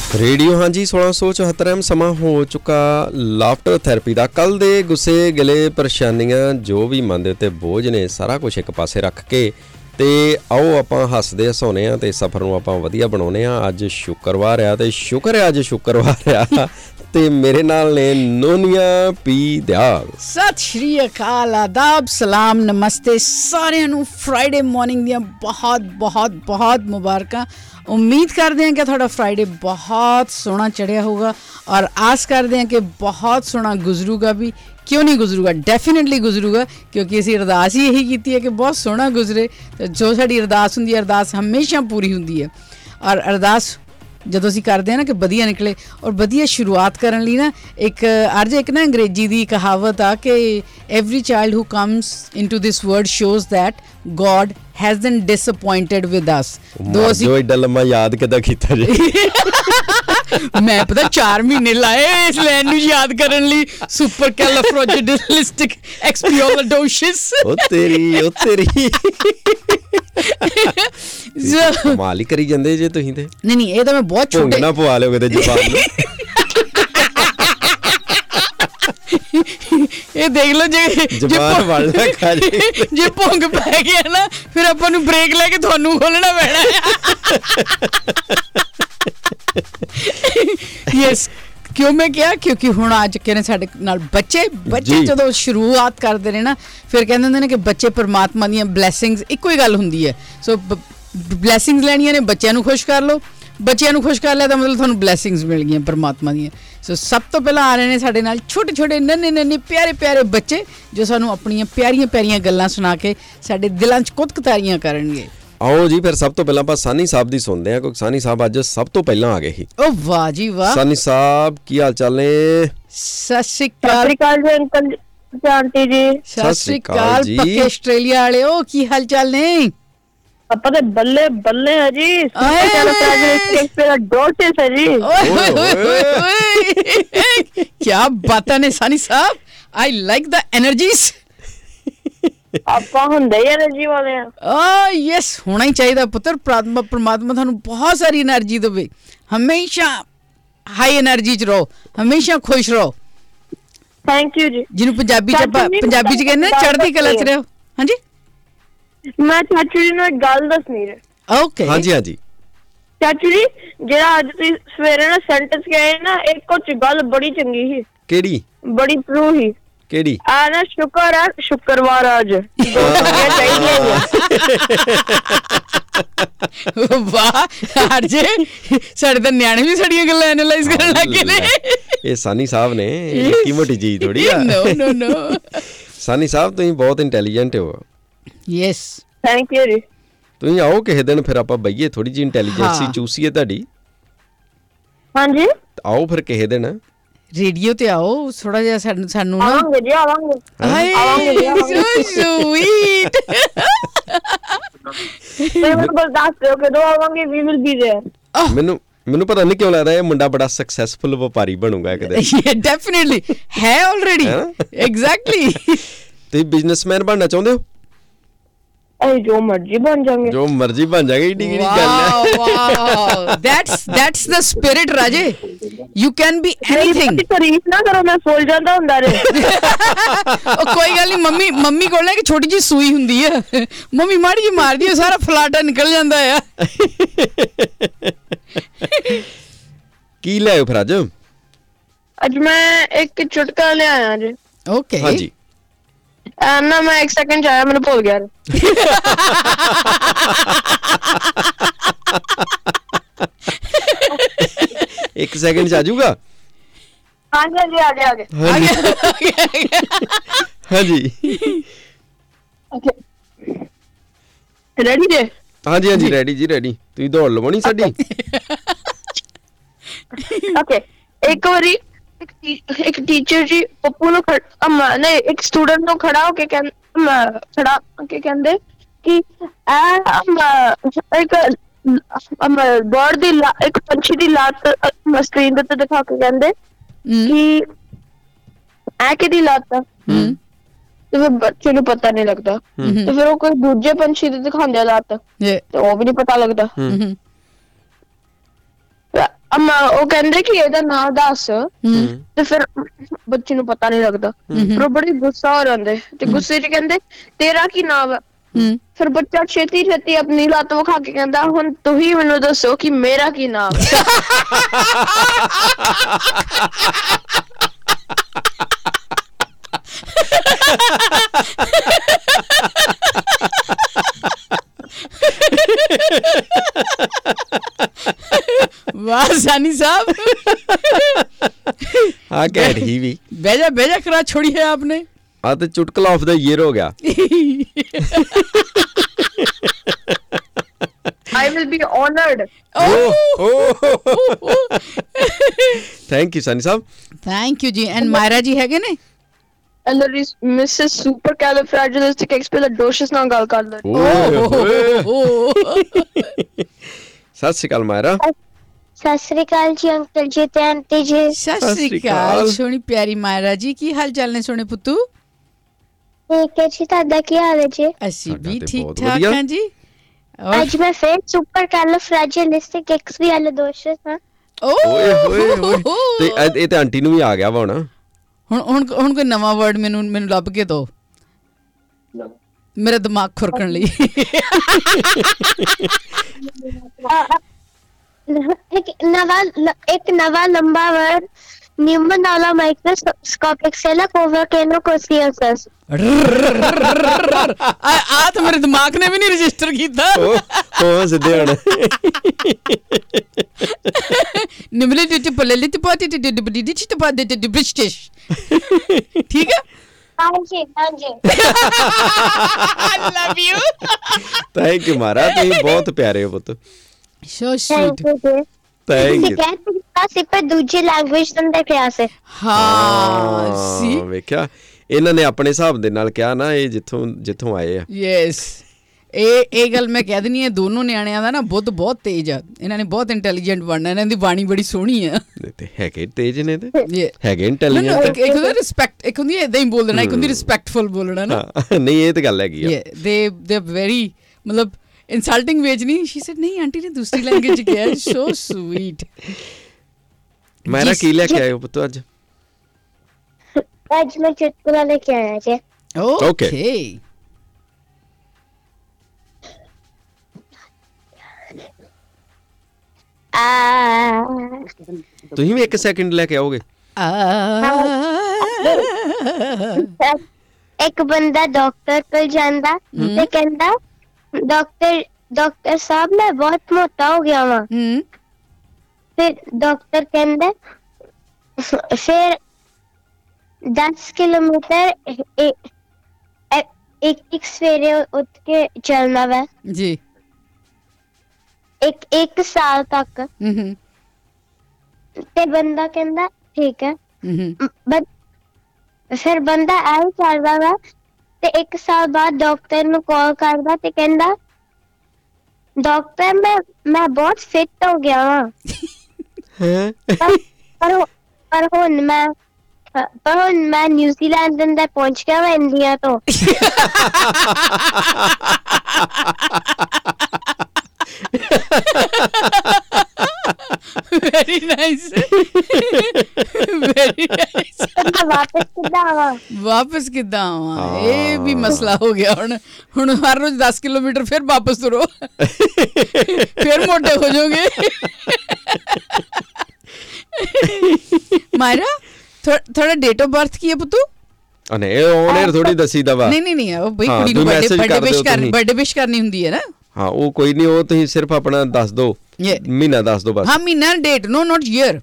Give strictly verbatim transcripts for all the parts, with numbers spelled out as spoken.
Radio ਹਾਂਜੀ सोलह सौ चौहत्तर ਐਮ ਸਮਾਂ ਹੋ ਚੁੱਕਾ ਲਾਫਟਰ ਥੈਰੇਪੀ ਦਾ। ਕੱਲ੍ਹ ਦੇ ਗੁੱਸੇ ਗਿਲੇ ਪਰੇਸ਼ਾਨੀਆਂ ਜੋ ਵੀ ਮਨ ਦੇ ਉੱਤੇ ਬੋਝ ਨੇ ਸਾਰਾ ਕੁਛ ਇੱਕ ਪਾਸੇ ਰੱਖ ਕੇ ਅਤੇ ਆਓ ਆਪਾਂ ਹੱਸਦੇ ਹਸਾਉਂਦੇ ਹਾਂ ਅਤੇ ਸਫ਼ਰ ਨੂੰ ਆਪਾਂ ਵਧੀਆ ਬਣਾਉਂਦੇ ਹਾਂ। ਅੱਜ ਸ਼ੁੱਕਰਵਾਰ ਆ ਅਤੇ ਸ਼ੁਕਰ ਹੈ ਅੱਜ ਸ਼ੁੱਕਰਵਾਰ ਆ ਤੇ ਮੇਰੇ ਨਾਲ ਨੇ ਨੋਨੀਆ ਪੀ ਦਿਆਲ। ਸਤਿ ਸ਼੍ਰੀ ਅਕਾਲ, ਆਦਾਬ, ਸਲਾਮ, ਨਮਸਤੇ ਸਾਰਿਆਂ ਨੂੰ। ਫਰਾਈਡੇ ਮਾਰਨਿੰਗ ਦੀਆਂ ਬਹੁਤ ਬਹੁਤ ਬਹੁਤ ਮੁਬਾਰਕਾਂ। ਉਮੀਦ ਕਰਦੇ ਹਾਂ ਕਿ ਤੁਹਾਡਾ ਫਰਾਈਡੇ ਬਹੁਤ ਸੋਹਣਾ ਚੜ੍ਹਿਆ ਹੋਊਗਾ ਔਰ ਆਸ ਕਰਦੇ ਹਾਂ ਕਿ ਬਹੁਤ ਸੋਹਣਾ ਗੁਜ਼ਰੂਗਾ ਵੀ। ਕਿਉਂ ਨਹੀਂ ਗੁਜ਼ਰੂਗਾ, ਡੈਫੀਨੇਟਲੀ ਗੁਜ਼ਰੂਗਾ, ਕਿਉਂਕਿ ਅਸੀਂ ਅਰਦਾਸ ਹੀ ਇਹੀ ਕੀਤੀ ਹੈ ਕਿ ਬਹੁਤ ਸੋਹਣਾ ਗੁਜ਼ਰੇ। ਅਤੇ ਜੋ ਸਾਡੀ ਅਰਦਾਸ ਹੁੰਦੀ ਹੈ, ਅਰਦਾਸ ਹਮੇਸ਼ਾ ਪੂਰੀ ਹੁੰਦੀ ਹੈ। ਔਰ ਅਰਦਾਸ ਜਦੋਂ ਅਸੀਂ ਕਰਦੇ ਹਾਂ ਨਾ ਕਿ ਵਧੀਆ ਨਿਕਲੇ ਔਰ ਵਧੀਆ ਸ਼ੁਰੂਆਤ ਕਰਨ ਲਈ ਨਾ ਇੱਕ ਅਰਜ ਇੱਕ ਨਾ ਅੰਗਰੇਜ਼ੀ ਦੀ ਕਹਾਵਤ ਆ ਕਿ every child who comes into this world shows that God has been disappointed with us. ਦੋ ਅਸੀਂ ਏਡਾ ਲੰਮਾ ਯਾਦ ਕਿੱਦਾਂ ਕੀਤਾ ਜੀ? ਮੈਂ ਪਤਾ ਚਾਰ ਮਹੀਨੇ ਲਾਏ ਇਸ ਲਾਈਨ ਨੂੰ ਯਾਦ ਕਰਨ ਲਈ। Supercalifragilisticexpialidocious. ਉਹ ਤੇਰੀ ਉਹ ਤੇਰੀ ਕਮਾਲ ਹੀ ਕਰੀ ਜਾਂਦੇ ਜੇ ਤੁਸੀਂ ਤੇ। ਨਹੀਂ ਨਹੀਂ ਇਹ ਤਾਂ ਮੈਂ ਬਹੁਤ ਛੋਟੇ ਨਾ ਪਵਾ ਲਿਓ ਕਿਤੇ ਜ਼ਬਾਨ ਨੂੰ। ਇਹ ਦੇਖ ਲਓ ਜੇ ਜ਼ਬਾਨ ਵੜ ਲੈ ਖਾ ਜੇ ਜੇ ਭੁੰਗ ਪੈ ਗਿਆ ਨਾ ਫਿਰ ਆਪਾਂ ਨੂੰ ਬ੍ਰੇਕ ਲੈ ਕੇ ਤੁਹਾਨੂੰ ਖੋਲਣਾ ਪੈਣਾ ਯੈਸ। ਕਿਉਂ ਮੈਂ ਕਿਹਾ? ਕਿਉਂਕਿ ਹੁਣ ਆ ਚੁੱਕੇ ਨੇ ਸਾਡੇ ਨਾਲ ਬੱਚੇ। ਬੱਚੇ ਜਦੋਂ ਸ਼ੁਰੂਆਤ ਕਰਦੇ ਨੇ ਨਾ ਫਿਰ ਕਹਿੰਦੇ ਹੁੰਦੇ ਨੇ ਕਿ ਬੱਚੇ ਪਰਮਾਤਮਾ ਦੀਆਂ ਬਲੈਸਿੰਗਸ। ਇੱਕੋ ਹੀ ਗੱਲ ਹੁੰਦੀ ਹੈ। ਸੋ ਬਲੈਸਿੰਗਸ ਲੈਣੀਆਂ ਨੇ, ਬੱਚਿਆਂ ਨੂੰ ਖੁਸ਼ ਕਰ ਲਓ। ਬੱਚਿਆਂ ਨੂੰ ਖੁਸ਼ ਕਰ ਲਿਆ ਤਾਂ ਮਤਲਬ ਤੁਹਾਨੂੰ ਬਲੈਸਿੰਗਸ ਮਿਲ ਗਈਆਂ ਪਰਮਾਤਮਾ ਦੀਆਂ। ਸੋ ਸਭ ਤੋਂ ਪਹਿਲਾਂ ਆ ਰਹੇ ਨੇ ਸਾਡੇ ਨਾਲ ਛੋਟੇ ਛੋਟੇ ਨੰਨੇ ਨੰਨੇ ਪਿਆਰੇ ਪਿਆਰੇ ਬੱਚੇ ਜੋ ਸਾਨੂੰ ਆਪਣੀਆਂ ਪਿਆਰੀਆਂ ਪਿਆਰੀਆਂ ਗੱਲਾਂ ਸੁਣਾ ਕੇ ਸਾਡੇ ਦਿਲਾਂ 'ਚ ਕੁਤਕਤਾਰੀਆਂ ਕਰਨਗੇ। ਆਓ ਜੀ ਫਿਰ ਸਭ ਤੋਂ ਪਹਿਲਾਂ ਆਪਾਂ ਸਾਨੀ ਸਾਹਿਬ ਦੀ ਸੁਣਦੇ ਹਾਂ, ਕਿਉਂਕਿ ਸਾਨੀ ਸਾਹਿਬ ਅੱਜ ਸਭ ਤੋਂ ਪਹਿਲਾਂ ਆ ਗਏ ਸੀ। ਓ ਵਾਹ ਜੀ ਵਾਹ। ਸਾਨੀ ਸਾਹਿਬ ਕੀ ਹਾਲ ਚਾਲ ਨੇ? ਸਤਿ ਸ਼੍ਰੀ ਅਕਾਲ ਜੀ ਅੰਕਲ ਆਂਟੀ ਜੀ। ਸਤਿ ਸ਼੍ਰੀ ਅਕਾਲ ਪੱਕੇ ਆਸਟ੍ਰੇਲੀਆ ਵਾਲੇ। ਉਹ ਕੀ ਹਾਲ ਚਾਲ ਨੇ? ਆਪਾਂ ਤੇ ਬੱਲੇ ਬੱਲੇ ਹੈ ਜੀ। ਡੋਸਿਸ ਹੈ ਜੀ। ਕਿਆ ਬਾਤਾਂ ਨੇ ਸਾਨੀ ਸਾਹਿਬ। I like the ਐਨਰਜੀਜ਼। ਆਪਾਂ ਹੁੰਦੇ ਹੀ ਐਨਰਜੀ ਵਾਲੇ ਆ। ਆ ਯੈਸ, ਹੋਣਾ ਹੀ ਚਾਹੀਦਾ ਪੁੱਤਰ। ਪ੍ਰਾਤਮਾ ਪਰਮਾਤਮਾ ਤੁਹਾਨੂੰ ਬਹੁਤ ਸਾਰੀ ਐਨਰਜੀ ਦੇਵੇ। ਹਮੇਸ਼ਾ ਹਾਈ ਐਨਰਜੀ 'ਚ ਰਹੋ, ਹਮੇਸ਼ਾ ਖੁਸ਼ ਰਹੋ। ਥੈਂਕ ਯੂ ਜੀ। ਜਿਹਨੂੰ ਪੰਜਾਬੀ 'ਚ ਆਪਾਂ ਪੰਜਾਬੀ 'ਚ ਕਹਿੰਦੇ ਚੜ੍ਹਦੀ ਕਲਾ 'ਚ ਰਹੋ। ਹਾਂਜੀ, ਮੈਂ ਚਾਚੂ ਜੀ ਨੂੰ ਇੱਕ ਗੱਲ ਦੱਸਣੀ ਹੈ। ਓਕੇ। ਹਾਂਜੀ ਹਾਂਜੀ ਚਾਚੂ ਜੀ, ਜਿਹੜਾ ਅੱਜ ਤੁਸੀਂ ਸਵੇਰੇ ਨਾ ਸੈਂਟੈਂਸ ਕਹੇ ਨਾ, ਇੱਕ ਉਹ 'ਚ ਗੱਲ ਬੜੀ ਚੰਗੀ ਸੀ। ਕਿਹੜੀ? ਬੜੀ ਟਰੂ ਸੀ। ਕਿਹੜੀ? ਆ ਨਾ ਸ਼ੁਕਰ ਹੈ ਸ਼ੁੱਕਰਵਾਰ ਅੱਜ। ਵਾਹ ਅਰਜੇ, ਸਾਡੇ ਤਾਂ ਨਿਆਣੇ ਵੀ ਸਾਡੀਆਂ ਗੱਲਾਂ ਐਨਾਲਾਈਜ਼ ਕਰਨ ਲੱਗ ਗਏ ਨੇ। ਇਹ ਸਾਨੀ ਸਾਹਿਬ ਨੇ, ਨਿੱਕੀ ਮੋਟੀ ਚੀਜ਼ ਥੋੜੀ ਆ। ਨੋ ਨੋ ਨੋ ਸਾਨੀ ਸਾਹਿਬ ਤੁਸੀਂ ਬਹੁਤ ਇੰਟੈਲੀਜੈਂਟ ਹੋ। ਯੈਸ, ਥੈਂਕ ਯੂ ਜੀ। ਤੁਸੀਂ ਆਓ ਕਿਸੇ ਦਿਨ ਫਿਰ ਆਪਾਂ ਬਈਏ, ਥੋੜੀ ਜਿਹੀ ਇੰਟੈਲੀਜੈਂਸੀ ਚੂਸੀਏ ਤੁਹਾਡੀ। ਹਾਂਜੀ ਆਓ ਫਿਰ ਕਿਸੇ ਦਿਨ ਰੇਡੀਓ ਤੇ ਆਓ। ਥੋੜਾ ਜਿਹਾ ਸਾਨੂੰ ਸਾਨੂੰ ਨਾ ਆਵਾਂਗੇ ਜੀ ਆਵਾਂਗੇ ਆਵਾਂਗੇ। So sweet. ਤੇ ਮੈਨੂੰ ਬਸ ਦੱਸ ਦਿਓ ਕਦੋਂ ਆਵਾਂਗੇ। We will be there. ਮੈਨੂੰ ਮੈਨੂੰ ਪਤਾ ਨਹੀਂ ਕਿਉਂ ਲੱਗਦਾ ਇਹ ਮੁੰਡਾ ਬੜਾ ਸਕਸੈਸਫੁਲ ਵਪਾਰੀ ਬਣੂਗਾ ਇੱਕ ਦਿਨ। ਡੈਫੀਨਿਟਲੀ ਹੈ ਆਲਰੇਡੀ। ਐਗਜ਼ੈਕਟਲੀ। ਤੁਸੀਂ ਬਿਜ਼ਨਸਮੈਨ ਬਣਨਾ ਚਾਹੁੰਦੇ ਹੋ? ਅਰੇ ਜੋ ਮਰਜ਼ੀ ਬਣ ਜਾਵਾਂਗੇ। ਜੋ ਮਰਜ਼ੀ ਬਣ ਜਾਗੇ, ਏਡੀ ਕਿਹੜੀ ਗੱਲ ਹੈ। Wow, that's that's the spirit ਰਾਜੇ। You can be anything. ਤਾਰੀਫ ਨਾ ਕਰੋ, ਮੈਂ ਫੁੱਲ ਜਾਂਦਾ ਹੁੰਦਾ ਰੇ। ਉਹ ਕੋਈ ਗੱਲ ਨਹੀਂ। ਮੰਮੀ ਮੰਮੀ ਕੋਲ ਨਾ ਇੱਕ ਛੋਟੀ ਜਿਹੀ ਸੂਈ ਹੁੰਦੀ ਆ, ਮੰਮੀ ਮਾੜੀ ਜਿਹੀ ਮਾਰਦੀ ਆ, ਸਾਰਾ ਫਲਾਟਾ ਨਿਕਲ ਜਾਂਦਾ ਆ। ਕੀ ਲਿਆਇਓ ਫਿਰ ਅੱਜ? ਅੱਜ ਮੈਂ ਇੱਕ ਚੁਟਕਲਾ ਲਿਆਇਆ ਜੀ। ਓਕੇ। ਹਾਂਜੀ। ਨਾ ਮੈਂ ਇੱਕ ਸੈਕਿੰਡ ਚ ਆਇਆ, ਮੈਨੂੰ ਭੁੱਲ ਗਿਆ। ਇੱਕ ਸੈਕਿੰਡ ਚ ਆ ਜਾਊਗਾ। ਹਾਂਜੀ ਹਾਂਜੀ ਆ ਗਿਆ ਆ ਗਿਆ ਹਾਂਜੀ। ਰੈਡੀ ਜੇ? ਹਾਂਜੀ ਹਾਂਜੀ ਰੈਡੀ ਜੀ, ਰੈਡੀ। ਤੁਸੀਂ ਦੌੜ ਲਵਾਉਣੀ ਸਾਡੀ। ਓਕੇ। ਇੱਕ ਵਾਰੀ ਇੱਕ ਟੀਚਰ ਜੀ ਪੱਪੂ ਨੂੰ ਨਹੀਂ ਇੱਕ ਸਟੂਡੈਂਟ ਨੂੰ ਖੜਾ ਹੋ ਕੇ ਖੜਾ ਕੇ ਕਹਿੰਦੇ ਕਿ ਇੱਕ ਬਰਡ ਦੀ ਇੱਕ ਪੰਛੀ ਦੀ ਲੱਤ ਸਕਰੀਨ ਦੇ ਉੱਤੇ ਦਿਖਾ ਕੇ ਕਹਿੰਦੇ ਕਿ ਐ ਕਿਹਦੀ ਲੱਤ ਆ। ਤੇ ਫਿਰ ਬੱਚੇ ਨੂੰ ਪਤਾ ਨਹੀਂ ਲੱਗਦਾ। ਤੇ ਫਿਰ ਉਹ ਕੋਈ ਦੂਜੇ ਪੰਛੀ ਦੇ ਦਿਖਾਉਂਦੇ ਆ ਲੱਤ ਤੇ ਉਹ ਵੀ ਨਹੀਂ ਪਤਾ ਲੱਗਦਾ। ਅਮਾ ਉਹ ਕਹਿੰਦੇ ਕਿ ਇਹਦਾ ਨਾਂ ਦੱਸ ਤੇ ਫਿਰ ਬੱਚੇ ਨੂੰ ਪਤਾ ਨਹੀਂ ਲੱਗਦਾ, ਫਿਰ ਉਹ ਬੜੀ ਗੁੱਸਾ ਹੋ ਜਾਂਦੇ ਤੇ ਗੁੱਸੇ 'ਚ ਕਹਿੰਦੇ ਤੇਰਾ ਕੀ ਨਾਮ ਹੈ, ਫਿਰ ਬੱਚਾ ਛੇਤੀ ਛੇਤੀ ਆਪਣੀ ਲੱਤ ਵਿਖਾ ਕੇ ਕਹਿੰਦਾ ਹੁਣ ਤੁਸੀਂ ਮੈਨੂੰ ਦੱਸੋ ਕਿ ਮੇਰਾ ਕੀ ਨਾਮ ਹੈ। वाह सानी साहब, हाँ कैट ही भी बेजा बेजा करा छोड़ी है आपने। हाँ तो चुटकुला ऑफ द ईयर हो गया। I will be honored. Thank you Sunny साहब। थैंक यू जी। एंड मायरा जी हैगे ने And there is Missus Supercalifragilisticexpialidocious ਨਾਲ ਗੱਲ ਕਰ ਲੈ। ਸਤਿ ਸ਼੍ਰੀ ਅਕਾਲ ਮਾਇਰਾ। ਸਤਿ ਸ਼੍ਰੀ ਅਕਾਲ ਜੀ ਅੰਕਲ ਜੀ ਤੇ ਆਂਟੀ ਜੀ। ਸਤਿ ਸ਼੍ਰੀ ਅਕਾਲ ਸੋਹਣੀ ਪਿਆਰੀ ਮਾਇਰਾ ਜੀ, ਕੀ ਹਾਲ ਚਾਲ ਨੇ ਸੋਹਣੇ ਪੁੱਤੂ? ਠੀਕ ਹੈ ਜੀ, ਤੁਹਾਡਾ ਕੀ ਹਾਲ ਹੈ ਜੀ? ਅਸੀਂ ਵੀ ਠੀਕ ਠਾਕ ਹਾਂ ਜੀ। ਅੱਜ ਮੈਂ ਫਿਰ ਸੁਪਰਕੈਲਿਫਰੈਜਿਲਿਸਟਿਕਐਕਸਪੀਐਲਿਡੋਸ਼ੀਅਸ ਹਾਂ। ਓਏ ਹੋਏ ਹੋਏ, ਤੇ ਇਹ ਤੇ ਆਂਟੀ ਨੂੰ ਵੀ ਆ ਗਿਆ ਵਾ ਹੁਣ। ਹੁਣ ਹੁਣ ਹੁਣ ਕੋਈ ਨਵਾਂ ਵਰਡ ਮੈਨੂੰ ਮੈਨੂੰ ਲੱਭ ਕੇ ਦੋ, ਮੇਰਾ ਦਿਮਾਗ ਖੁਰਕਣ ਲਈ। ਇੱਕ ਨਵਾਂ ਇੱਕ ਨਵਾਂ ਲੰਬਾ ਵਰਡ ਨਿਊਮਨ ਵਾਲਾ ਮਾਈਕਰੋਸਕੋਪਿਕ ਸੈਲਾਕੋਵਰਕੇਨੋਕੋਸੀਅਸ। ਆ ਤਾਂ ਮੇਰੇ ਦਿਮਾਗ ਨੇ ਵੀ ਨਹੀਂ ਰਜਿਸਟਰ ਕੀਤਾ। ਉਹ ਸਿੱਧੇ ਹੁਣ ਨਿਮਲੇ ਤੇ ਪੱਲੇ ਤੇ ਪਾਤੇ ਤੇ ਡਿਬੜੀ ਦੀ ਤੇ ਪਾਦੇ ਤੇ ਬ੍ਰਿਟਿਸ਼। ਠੀਕ ਹੈ ਹਾਂਜੀ ਹਾਂਜੀ। I love you. Thank you ਮਾਰਾ, ਤੁਸੀਂ ਬਹੁਤ ਪਿਆਰੇ ਹੋ ਪੁੱਤ। So sweet. Thank you. ਅਸੀਂ ਪਰ ਦੂਜੀ ਲੈਂਗੁਏਜ ਤੋਂ ਦੇਖਿਆ ਸੀ। ਹਾਂ ਸੀ ਵੇਖਿਆ, ਇਹਨਾਂ ਨੇ ਆਪਣੇ ਹਿਸਾਬ ਦੇ ਨਾਲ ਕਿਹਾ ਨਾ, ਇਹ ਜਿੱਥੋਂ ਜਿੱਥੋਂ ਆਏ ਆ। ਯੈਸ, ਇਹ ਇਹ ਗੱਲ ਮੈਂ ਕਹਿ ਦਿੰਦੀ ਹਾਂ, ਦੋਨੋਂ ਨਿਆਣਿਆਂ ਦਾ ਨਾ ਬੁੱਧ ਬਹੁਤ ਤੇਜ਼ ਆ, ਇਹਨਾਂ ਨੇ ਬਹੁਤ ਇੰਟੈਲੀਜੈਂਟ ਬਣਨਾ, ਇਹਨਾਂ ਦੀ ਬਾਣੀ ਬੜੀ ਸੋਹਣੀ ਆ। ਤੇ ਹੈਗੇ ਤੇਜ਼ ਨੇ, ਤੇ ਹੈਗੇ ਇੰਟੈਲੀਜੈਂਟ। ਇੱਕ ਹੁੰਦਾ ਰਿਸਪੈਕਟ, ਇੱਕ ਹੁੰਦੀ ਏਦਾਂ ਹੀ ਬੋਲਣਾ, ਇੱਕ ਹੁੰਦੀ ਰਿਸਪੈਕਟਫੁਲ ਬੋਲਣਾ ਨਾ। ਨਹੀਂ ਇਹ ਤਾਂ ਗੱਲ ਹੈਗੀ ਆ। ਦੇ ਦੇ ਵੈਰੀ ਮਤਲਬ ਇਨਸਲਟਿੰਗ ਵੇਜ ਨਹੀਂ। ਸ਼ੀ ਸੈਡ ਨਹੀਂ ਆਂਟੀ ਨੇ ਦੂਸਰੀ ਲੈਂਗੁਏਜ ਕਿਹਾ। So sweet. ਮਾਇਰਾ ਕੀ ਲੈ ਕੇ ਆਏ ਹੋ ਪੁੱਤ ਅੱਜ? ਅੱਜ ਮੈਂ ਚੁਟਕਲਾ ਲੈ ਕੇ ਆਇਆ ਜੀ। ਓਕੇ। ਤੁਸੀਂ ਵੀ ਇੱਕ ਸੈਕਿੰਡ ਲੈ ਕੇ ਆਓਗੇ? ਇੱਕ ਬੰਦਾ ਡਾਕਟਰ ਕੋਲ ਜਾਂਦਾ ਤੇ ਕਹਿੰਦਾ ਡਾਕਟਰ ਡਾਕਟਰ ਸਾਹਿਬ ਮੈਂ ਬਹੁਤ ਮੋਟਾ ਹੋ ਗਿਆ ਵਾਂ। ਫਿਰ ਡਾਕਟਰ ਕਹਿੰਦਾ ਫਿਰ ਦਸ ਕਿਲੋਮੀਟਰ ਇੱਕ ਇੱਕ ਸਵੇਰੇ ਉੱਠ ਕੇ ਚੱਲਣਾ ਵਾ ਜੀ, ਇੱਕ ਇੱਕ ਸਾਲ ਤੱਕ। ਤੇ ਬੰਦਾ ਕਹਿੰਦਾ ਠੀਕ ਹੈ। ਫਿਰ ਬੰਦਾ ਆਈ ਚੱਲਦਾ ਵਾ ਤੇ ਇੱਕ ਸਾਲ ਬਾਅਦ ਡਾਕਟਰ ਨੂੰ ਕਾਲ ਕਰਦਾ ਤੇ ਕਹਿੰਦਾ ਡਾਕਟਰ ਮੈਂ ਮੈਂ ਬਹੁਤ ਫਿੱਟ ਹੋ ਗਿਆ ਵਾਂ, ਪਰ ਪਰ ਹੁਣ ਮੈਂ ਪਰ ਹੁਣ ਮੈਂ ਨਿਊਜ਼ੀਲੈਂਡ ਦੇ ਅੰਦਰ ਪਹੁੰਚ ਗਿਆ ਵਾ ਇੰਡੀਆ ਤੋਂ। Very nice, very nice. ਵਾਪਸ ਕਿੱਦਾਂ ਆਵਾਂ? ਵਾਪਸ ਕਿੱਦਾਂ ਆਵਾਂ, ਇਹ ਵੀ ਮਸਲਾ ਹੋ ਗਿਆ। ਹੁਣ ਹੁਣ ਹਰ ਰੋਜ਼ ਦਸ ਕਿਲੋਮੀਟਰ ਫਿਰ ਵਾਪਸ ਤੁਰੋ, ਫਿਰ ਮੋਟੇ ਹੋ ਜਾਓਗੇ। ਮਾਇਰਾ ਥੋੜਾ ਡੇਟ ਆਫ ਬਰਥ ਕੀ ਹੈ ਪੁੱਤੂ? ਨਹੀਂ ਉਹਨੇ ਥੋੜੀ ਦੱਸੀ ਦਵਾ। ਨਹੀਂ ਨਹੀਂ ਨਹੀਂ, ਉਹ ਬਈ ਕੁੜੀ ਨੂੰ ਬਰਥਡੇ ਵਿਸ਼ ਕਰਨੀ, ਬਰਥਡੇ ਵਿਸ਼ ਕਰਨੀ ਹੁੰਦੀ ਹੈ ਨਾ। ਹਾਂ ਉਹ ਕੋਈ ਨਹੀਂ, ਉਹ ਤੁਸੀਂ ਸਿਰਫ ਆਪਣਾ ਦੱਸ ਦਿਓ, ਮਹੀਨਾ ਦੱਸ ਦਿਓ ਬਸ। ਹਾਂ ਮਹੀਨਾ, ਡੇਟ, ਨੋ ਨੋਟ ਈਅਰ।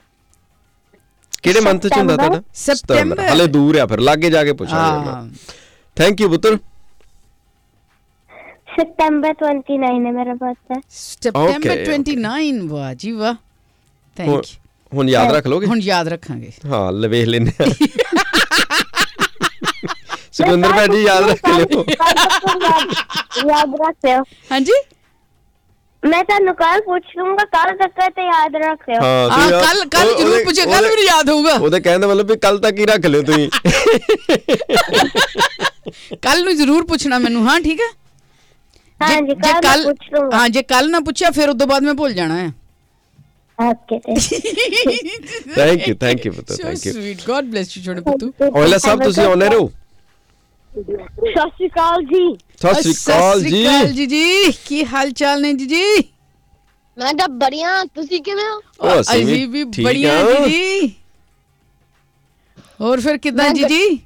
ਕਿਹੜੇ ਮੰਥ ਚ ਹੁੰਦਾ ਤੁਹਾਡਾ? ਸਤੰਬਰ। ਹਲੇ ਦੂਰ ਆ, ਫਿਰ ਲਾਗੇ ਜਾ ਕੇ ਪੁੱਛਾਂਗੇ। ਥੈਂਕ ਯੂ ਪੁੱਤਰ। ਸਤੰਬਰ ਉਨੱਤੀ ਹੈ ਮੇਰਾ ਬਰਥਡੇ। ਸਤੰਬਰ ਉਨੱਤੀ। ਵਾਹ ਜੀ ਵਾਹ, ਥੈਂਕ ਯੂ। ਹੁਣ ਯਾਦ ਰੱਖ ਲੋਗੇ? ਹੁਣ ਯਾਦ ਰੱਖਾਂਗੇ। ਹਾਂ ਲੈ ਵੇਖ ਲੈਂਦੇ ਆ। ਸੁਖਿੰਦਰ ਭੈਣ ਜੀ ਯਾਦ ਰੱਖ ਲਿਓ। ਯਾਦ ਰੱਖ ਲਿਓ। ਹਾਂਜੀ ਮੈਂ ਤੁਹਾਨੂੰ ਕੱਲ ਪੁੱਛ ਲੂੰਗਾ, ਕੱਲ ਤੱਕ ਤੇ ਯਾਦ ਰੱਖ ਲਿਓ। ਹਾਂ ਕੱਲ ਕੱਲ ਜ਼ਰੂਰ ਪੁੱਛੇ, ਕੱਲ ਵੀ ਯਾਦ ਹੋਊਗਾ। ਉਹਦੇ ਕਹਿਣ ਦਾ ਮਤਲਬ ਵੀ ਕੱਲ ਤੱਕ ਹੀ ਰੱਖ ਲਿਓ ਤੁਸੀਂ। ਕੱਲ ਨੂੰ ਜ਼ਰੂਰ ਪੁੱਛਣਾ ਮੈਨੂੰ। ਹਾਂ ਠੀਕ ਹੈ। ਹਾਂਜੀ ਕੱਲ ਪੁੱਛ ਲੂੰਗਾ। ਹਾਂ ਜੇ ਕੱਲ ਨਾ ਪੁੱਛਿਆ ਫਿਰ ਉਸ ਤੋਂ ਬਾਅਦ ਮੈਂ ਭੁੱਲ ਜਾਣਾ ਹੈ। Okay. Thank you thank you ਪੁੱਤ So thank you sweet. God bless you, ਛੋਟੇ ਪੁੱਤੂ। ਔਜਲਾ ਸਾਹਿਬ ਤੁਸੀਂ ਆਉਣੇ ਰਹੋ। ਸਤਿ ਸ਼੍ਰੀ ਅਕਾਲ ਜੀ। ਸਤਿ ਸ੍ਰੀ ਅਕਾਲ ਸਤਿ ਜੀ। ਸ੍ਰੀ ਅਕਾਲ ਜੀ ਜੀ ਕੀ ਹਾਲ ਚਾਲ ਨੇ ਜੀ ਜੀ? ਮੈਂ ਤਾਂ ਬੜੀਆਂ, ਤੁਸੀਂ ਕਿਵੇਂ ਹੋ? ਉਹ ਅਸੀਂ ਅਸੀਂ ਵੀ ਠੀਕ ਬੜੀਆਂ ਹਾਂ। ਜੀ ਜੀ। ਹੋਰ ਫਿਰ ਕਿੱਦਾਂ ਮੈਂ ਜੀ ਜੀ?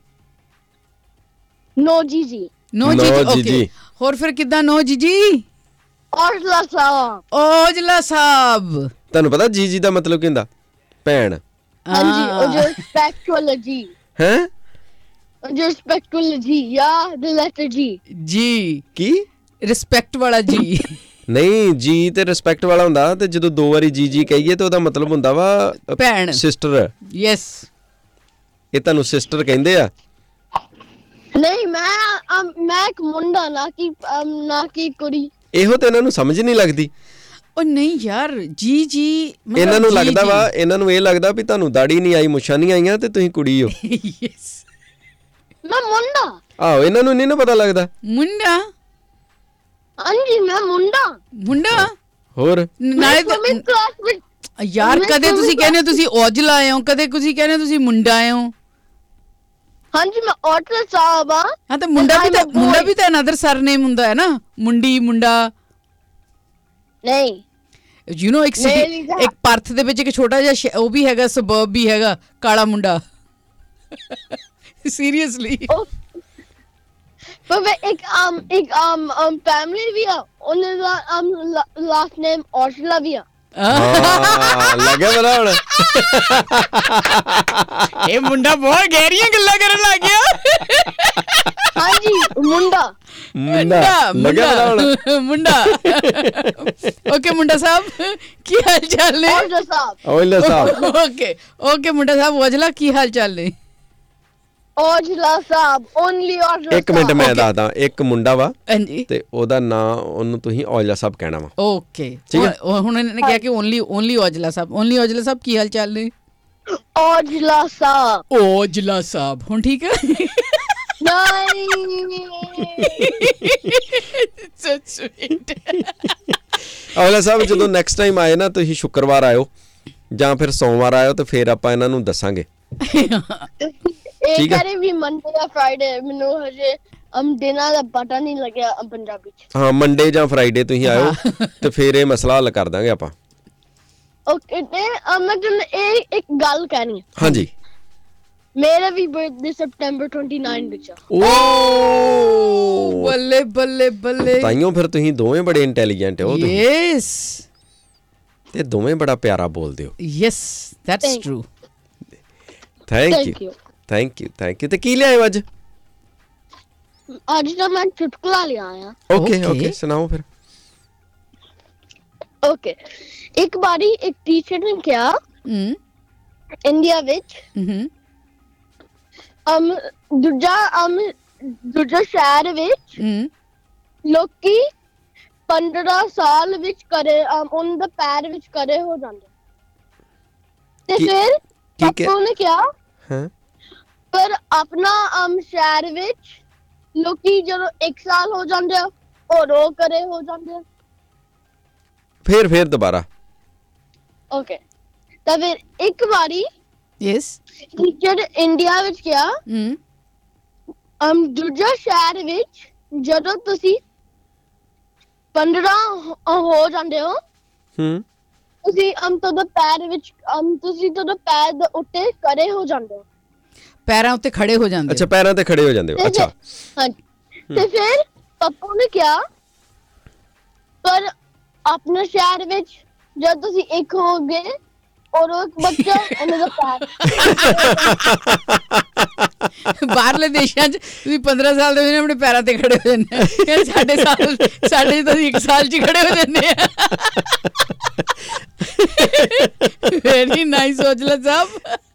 ਨੋ ਜੀ ਜੀ। ਨੋ ਜੀ ਨੋ ਜੀ ਜੀ ਓਕੇ। ਜੀ। ਹੋਰ ਫਿਰ ਕਿੱਦਾਂ ਨੋ ਜੀ ਜੀ? ਔਜਲਾ ਸਾਹਿਬ। ਔਜਲਾ ਸਾਹਿਬ। ਤੁਹਾਨੂੰ ਪਤਾ ਜੀ ਜੀ ਦਾ ਮਤਲਬ ਕੀ ਹੁੰਦਾ? ਭੈਣ। ਹਾਂਜੀ, ਉਹ ਜੋ ਰਿਸਪੈਕਟਫੁਲ ਜੀ। ਹੈ ਜੋ ਰਿਸਪੈਕਟਫੁਲ ਜੀ ਜਾਂ the letter G। ਜੀ ਕੀ? ਰਿਸਪੈਕਟ ਵਾਲਾ ਜੀ। ਨਹੀਂ ਜੀ ਤੇ ਰਿਸਪੈਕਟ ਵਾਲਾ ਹੁੰਦਾ, ਤੇ ਜਦੋਂ ਦੋ ਵਾਰੀ ਜੀ ਜੀ ਕਹੀਏ ਤੇ ਉਹਦਾ ਮਤਲਬ ਹੁੰਦਾ ਵਾ ਭੈਣ। ਸਿਸਟਰ। ਯੈਸ। ਇਹ ਤੁਹਾਨੂੰ ਸਿਸਟਰ ਕਹਿੰਦੇ ਆ? ਨਹੀਂ, ਮੈਂ ਅਮ, ਮੈਂ ਇੱਕ ਮੁੰਡਾ ਨਾ ਕਿ ਅਮ, ਨਾ ਕਿ ਕੁੜੀ। ਇਹੋ ਤੇ ਇਹਨਾਂ ਨੂੰ ਸਮਝ ਨਹੀਂ ਲੱਗਦੀ। ਉਹ ਨਹੀਂ ਯਾਰ ਜੀ ਜੀ ਮਤਲਬ ਇਹਨਾਂ ਨੂੰ ਜੀ, ਲੱਗਦਾ ਜੀ। ਵਾ ਇਹਨਾਂ ਨੂੰ ਇਹ ਲੱਗਦਾ ਵੀ ਤੁਹਾਨੂੰ ਦਾੜੀ ਨਹੀਂ ਆਈ, ਮੁੱਛਾਂ ਨਹੀਂ ਆਈਆਂ ਤੇ ਤੁਸੀਂ ਕੁੜੀ ਹੋ। ਯੈਸ। ਮੈਂ ਮੁੰਡਾ। ਆਹੋ ਇਹਨਾਂ ਨੂੰ ਨਹੀਂ ਨਾ ਪਤਾ ਲੱਗਦਾ। ਮੁੰਡਾ ਹਾਂਜੀ, ਮੈਂ ਮੁੰਡਾ। ਮੁੰਡਾ ਹੋਰ ਨਾਲੇ ਮੈਂ ਤਾਂ- ਕਲਾਸ ਵਿੱਚ। ਯਾਰ ਮੈਂ ਕਦੇ ਤੁਸੀਂ ਤੁਹਾਨੂੰ ਕਹਿੰਦੇ ਹੋ ਤੁਸੀਂ ਔਜਲਾ ਆਏ ਹੋ, ਕਦੇ ਤੁਸੀਂ ਕਹਿੰਦੇ ਹੋ ਤੁਸੀਂ ਮੁੰਡਾ ਆਏ ਹੋ। ਹਾਂਜੀ, ਮੈਂ ਔਜਲਾ ਸਾਹਿਬ ਆ। ਹਾਂ ਤਾਂ ਮੁੰਡਾ ਵੀ I'm ਤਾਂ a boy. ਮੁੰਡਾ ਵੀ ਤਾਂ ਅਨਦਰ ਸਰਨੇਮ ਹੁੰਦਾ ਹੈ ਨਾ, ਮੁੰਡੀ ਮੁੰਡਾ। ਨਹੀਂ, ਯੂ نو ਇੱਕ ਮੇਰੀ ਸਿਟੀ ਤਾਂ- ਇੱਕ ਪਰਥ ਦੇ ਵਿੱਚ ਇੱਕ ਛੋਟਾ ਜਿਹਾ ਸ਼ਹਿ- ਉਹ ਵੀ ਹੈਗਾ, ਸਬਰਬ ਵੀ ਹੈਗਾ, ਕਾਲਾ ਮੁੰਡਾ। ਸੀਰੀਅਸਲੀ। ਉਹ ਪਰ ਮੈਂ ਇੱਕ um ਇੱਕ um um ਫੈਮਿਲੀ ਵੀ ਆ, ਉਹਨਾਂ ਦਾ um ਲਾਸਟ ਨੇਮ ਔਜਲਾ ਵੀ ਆ। ਹਾਂ ਲੱਗਿਆ ਪਤਾ ਹੁਣ। ਇਹ ਮੁੰਡਾ ਬਹੁਤ ਗਹਿਰੀਆਂ ਗੱਲਾਂ ਕਰਨ ਲੱਗ ਗਿਆ। ਹਾਂਜੀ, ਮੁੰਡਾ। ਮੁੰਡਾ ਲੱਗਿਆ ਪਤਾ ਹੁਣ। ਮੁੰਡਾ। ਓਕੇ ਮੁੰਡਾ ਸਾਹਿਬ ਕੀ ਹਾਲ ਚਾਲ ਨੇ? ਔਜਲਾ ਸਾਹਿਬ। ਔਜਲਾ ਸਾਹਿਬ। ਓਕੇ ਓਕੇ ਮੁੰਡਾ ਸਾਹਿਬ ਔਜਲਾ ਕੀ ਹਾਲ ਚਾਲ ਨੇ? ਔਜਲਾ ਸਾਹਿਬ, ਓਨਲੀ ਔਜਲਾ। ਇੱਕ ਮਿੰਟ ਮੈਂ Okay. ਦੱਸਦਾ। ਇੱਕ ਮੁੰਡਾ ਵਾ ਹਾਂਜੀ ਤੇ ਉਹਦਾ ਨਾਂ ਉਹਨੂੰ ਤੁਸੀਂ ਔਜਲਾ ਸਾਹਿਬ ਕਹਿਣਾ ਵਾ। ਓਕੇ ਠੀਕ ਹੈ। ਉਹ- ਹੁਣ ਇਹਨੇ ਕਿਹਾ ਕਿ ਓਨਲੀ ਓਨਲੀ ਔਜਲਾ ਸਾਹਿਬ, ਓਨਲੀ ਔਜਲਾ ਸਾਹਿਬ ਕੀ ਹਾਲ ਚਾਲ ਨੇ? ਔਜਲਾ ਸਾਹਿਬ। ਔਜਲਾ ਸਾਹਿਬ ਹੁਣ ਠੀਕ ਹੈ? ਨਹੀਂ, So sweet. ਔਜਲਾ ਸਾਹਿਬ ਜਦੋਂ ਨੈਕਸਟ ਟਾਈਮ ਆਏ ਨਾ, ਤੁਸੀਂ ਸ਼ੁੱਕਰਵਾਰ ਆਇਓ ਜਾਂ ਫਿਰ ਸੋਮਵਾਰ ਆਇਓ ਤੇ ਫਿਰ ਆਪਾਂ ਇਹਨਾਂ ਨੂੰ ਦੱਸਾਂਗੇ। ਇਹ ਠੀਕ ਹੈ। ਕਰੇ ਵੀ ਮੰਡੇ ਜਾਂ ਫਰਾਈਡੇ, ਮੈਨੂੰ ਹਜੇ ਅਮ ਦਿਨਾਂ ਦਾ ਪਤਾ ਨਹੀਂ ਲੱਗਿਆ ਅਮ ਪੰਜਾਬੀ ਚ। ਹਾਂ ਮੰਡੇ ਜਾਂ ਫਰਾਈਡੇ ਤੁਸੀਂ ਆਇਓ ਤੇ ਫਿਰ ਇਹ ਮਸਲਾ ਹੱਲ ਕਰ ਦਾਂਗੇ ਆਪਾਂ। ਓਕੇ, ਤੇ ਅਮ ਮੈਂ ਤੁਹਾਨੂੰ ਇਹ ਇੱਕ ਗੱਲ ਕਹਿਣੀ ਹੈ। ਹਾਂਜੀ। ਮੇਰਾ ਵੀ ਬਰਥਡੇ ਸਪਟੈਂਬਰ ਉਨੱਤੀ ਵਿੱਚ ਆ। ਓ ਬੱਲੇ ਬੱਲੇ ਬੱਲੇ। ਤਾਈਓ ਫਿਰ ਤੁਸੀਂ ਦੋਵੇਂ ਬੜੇ ਇੰਟੈਲੀਜੈਂਟ ਹੋ ਤੁਸੀਂ, ਯੈਸ ਤੇ ਦੋਵੇਂ ਬੜਾ ਪਿਆਰਾ ਬੋਲਦੇ ਹੋ। Yes that's Thank- true. Thank Thank you you. Thank you thank you. ਤੇ ਕੀ ਲਿਆਏ ਹੋ ਅੱਜ? ਅੱਜ ਤਾਂ ਮੈਂ ਚੁਟਕਲਾ ਲਿਆ ਆ। Okay Okay. ਓਕੇ ਸੁਣਾਓ ਫਿਰ। ਓਕੇ, ਇੱਕ ਵਾਰੀ ਇੱਕ ਟੀਚਰ ਨੇ ਕਿਹਾ ਹਮ ਇੰਡੀਆ ਵਿੱਚ ਹਮ ਅਮ ਦੂਜਾ ਅਮ ਦੂਜਾ ਸ਼ਹਿਰ ਵਿੱਚ ਹਮ ਲੋਕੀ ਪੰਦਰਾਂ ਸਾਲ ਵਿੱਚ ਕਰੇ ਅਮ ਉਹਨਾਂ ਦੇ ਪੈਰ ਵਿੱਚ ਕਰੇ ਹੋ ਜਾਂਦੇ, ਤੇ ਕੀ- ਫਿਰ ਠੀਕ ਹੈ। ਪਾਪਾ ਨੇ ਕਿਹਾ ਹਾਂ ਪਰ ਆਪਣਾ ਅਮ ਸ਼ਹਿਰ ਵਿੱਚ ਲੋਕੀ ਜਦੋਂ ਇੱਕ ਸਾਲ ਹੋ ਜਾਂਦੇ ਆ ਉਹ ਰੋ ਕਰੇ ਹੋ ਜਾਂਦੇ ਆ। ਫਿਰ ਫਿਰ ਦੁਬਾਰਾ। ਓਕੇ, ਤਾਂ ਫਿਰ ਇੱਕ ਵਾਰੀ ਯੈਸ ਟੀਚਰ ਇੰਡੀਆ ਵਿੱਚ ਗਿਆ ਹਮ ਅਮ ਦੂਜਾ ਸ਼ਹਿਰ ਵਿੱਚ ਜਦੋਂ ਤੁਸੀਂ ਪੰਦਰਾਂ ਹੋ- ਹੋ ਜਾਂਦੇ ਹੋ, ਹੂੰ ਤੁਸੀਂ ਅਮ ਤੁਹਾਡੇ ਪੈਰ ਵਿੱਚ ਅਮ ਤੁਸੀਂ ਤੁਹਾਡੇ ਪੈਰ ਦੇ ਉੱਤੇ ਕਰੇ ਹੋ ਜਾਂਦੇ ਹੋ। ਪੈਰਾਂ ਉੱਤੇ ਖੜੇ ਹੋ ਜਾਂਦੇ ਅੱਛਾ ਪੈਰਾਂ ਤੇ ਖੜੇ ਹੋ ਜਾਂਦੇ ਹੋ। ਤੇ ਅੱਛਾ ਫਿਰ- ਹਾਂਜੀ, ਤੇ ਫਿਰ ਪਾਪਾ ਨੇ ਕਿਹਾ ਪਰ ਆਪਣੇ ਸ਼ਹਿਰ ਵਿੱਚ ਜਦ ਤੁਸੀਂ ਇੱਕ ਹੋ ਗਏ ਔਰ ਉਹ ਇੱਕ ਬੱਚਾ ਉਹਨਾਂ ਦਾ ਪੈਰ ਬਾਹਰਲੇ ਦੇਸ਼ਾਂ 'ਚ ਤੁਸੀਂ ਪੰਦਰਾਂ ਸਾਲ ਦੇ ਹੋਏ ਨੇ ਆਪਣੇ ਪੈਰਾਂ ਤੇ ਖੜੇ ਹੋ ਜਾਂਦੇ ਆ। ਯਾਰ ਸਾਡੇ ਸਾਲ ਸਾਡੇ ਤਾਂ ਇੱਕ ਸਾਲ 'ਚ ਹੀ ਖੜੇ ਹੋ ਜਾਂਦੇ ਆ। ਵੈਰੀ ਨਾਈਸ ਔਜਲਾ ਸਾਹਿਬ।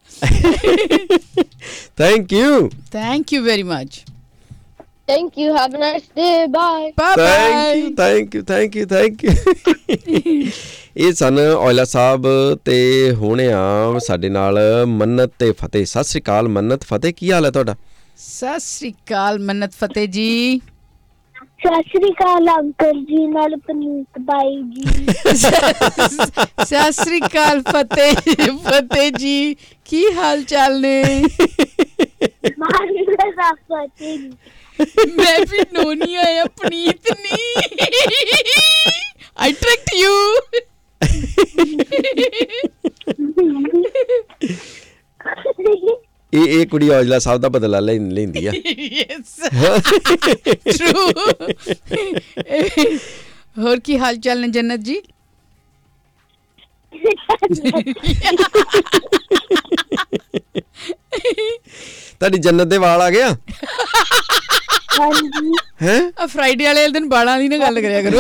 Thank you thank you very much. Thank you, have a nice day, bye. Bye thank you bye. Thank you thank you thank you. ਇਹ ਸਨ ਔਜਲਾ ਸਾਹਿਬ ਤੇ ਹੁਣ ਆ ਸਾਡੇ ਨਾਲ ਮੰਨਤ ਤੇ ਫਤਿਹ। ਸਤਿ ਸ੍ਰੀ ਅਕਾਲ ਮੰਨਤ, ਫਤਿਹ, ਕੀ ਹਾਲ ਹੈ ਤੁਹਾਡਾ? ਸਤਿ ਸ੍ਰੀ ਅਕਾਲ ਮੰਨਤ ਫਤਿਹ ਜੀ। ਸਤਿ ਸ੍ਰੀ ਅਕਾਲ ਅੰਕਲ ਜੀ ਨਾਲ ਪਨੀਤ ਬਾਈ ਜੀ। ਸਤਿ ਸ੍ਰੀ ਅਕਾਲ ਫਤਿਹ ਫਤਿਹ ਜੀ, ਕੀ ਹਾਲ ਚਾਲ ਨੇ? ਮੈਂ ਵੀ ਨੋਨੀ ਆਇਆ ਪਨੀਤ ਨੀ। I tricked you. ਇਹ ਇਹ ਕੁੜੀ ਔਜਲਾ ਸਾਹਿਬ ਦਾ ਬਦਲਾ ਲੈ ਲੈਂਦੀ ਆ। True. ਹੋਰ ਕੀ ਹਾਲ ਚਾਲ ਨੇ ਜੰਨਤ ਜੀ? ਤੁਹਾਡੀ ਜੰਨਤ ਦੇ ਵਾਲ ਆ ਗਿਆ? ਹੈ ਫਰਾਈਡੇ ਵਾਲੇ ਦਿਨ ਬਾਲਾਂ ਦੀ ਨਾ ਗੱਲ ਕਰਿਆ ਕਰੋ।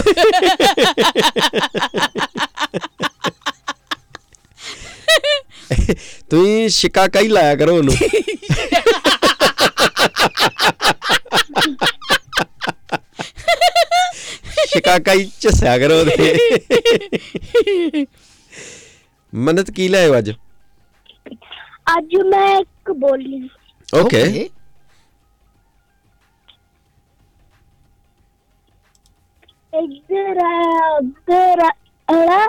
ਤੁਸੀਂ ਸ਼ਿਕਾ ਕਈ ਲਾਇਆ ਕਰੋ ਉਹਨੂੰ। ਸ਼ਿਕਾ ਕਈ ਝੱਸਿਆ ਕਰੋ ਉਹਦੇ। ਮੰਨਤ ਕੀ ਲਾਇਓ ਅੱਜ? ਅੱਜ ਮੈਂ ਇੱਕ ਬੋਲੀ। ਓਕੇ ਇੱਧਰ ਆ ਉੱਧਰ ਆ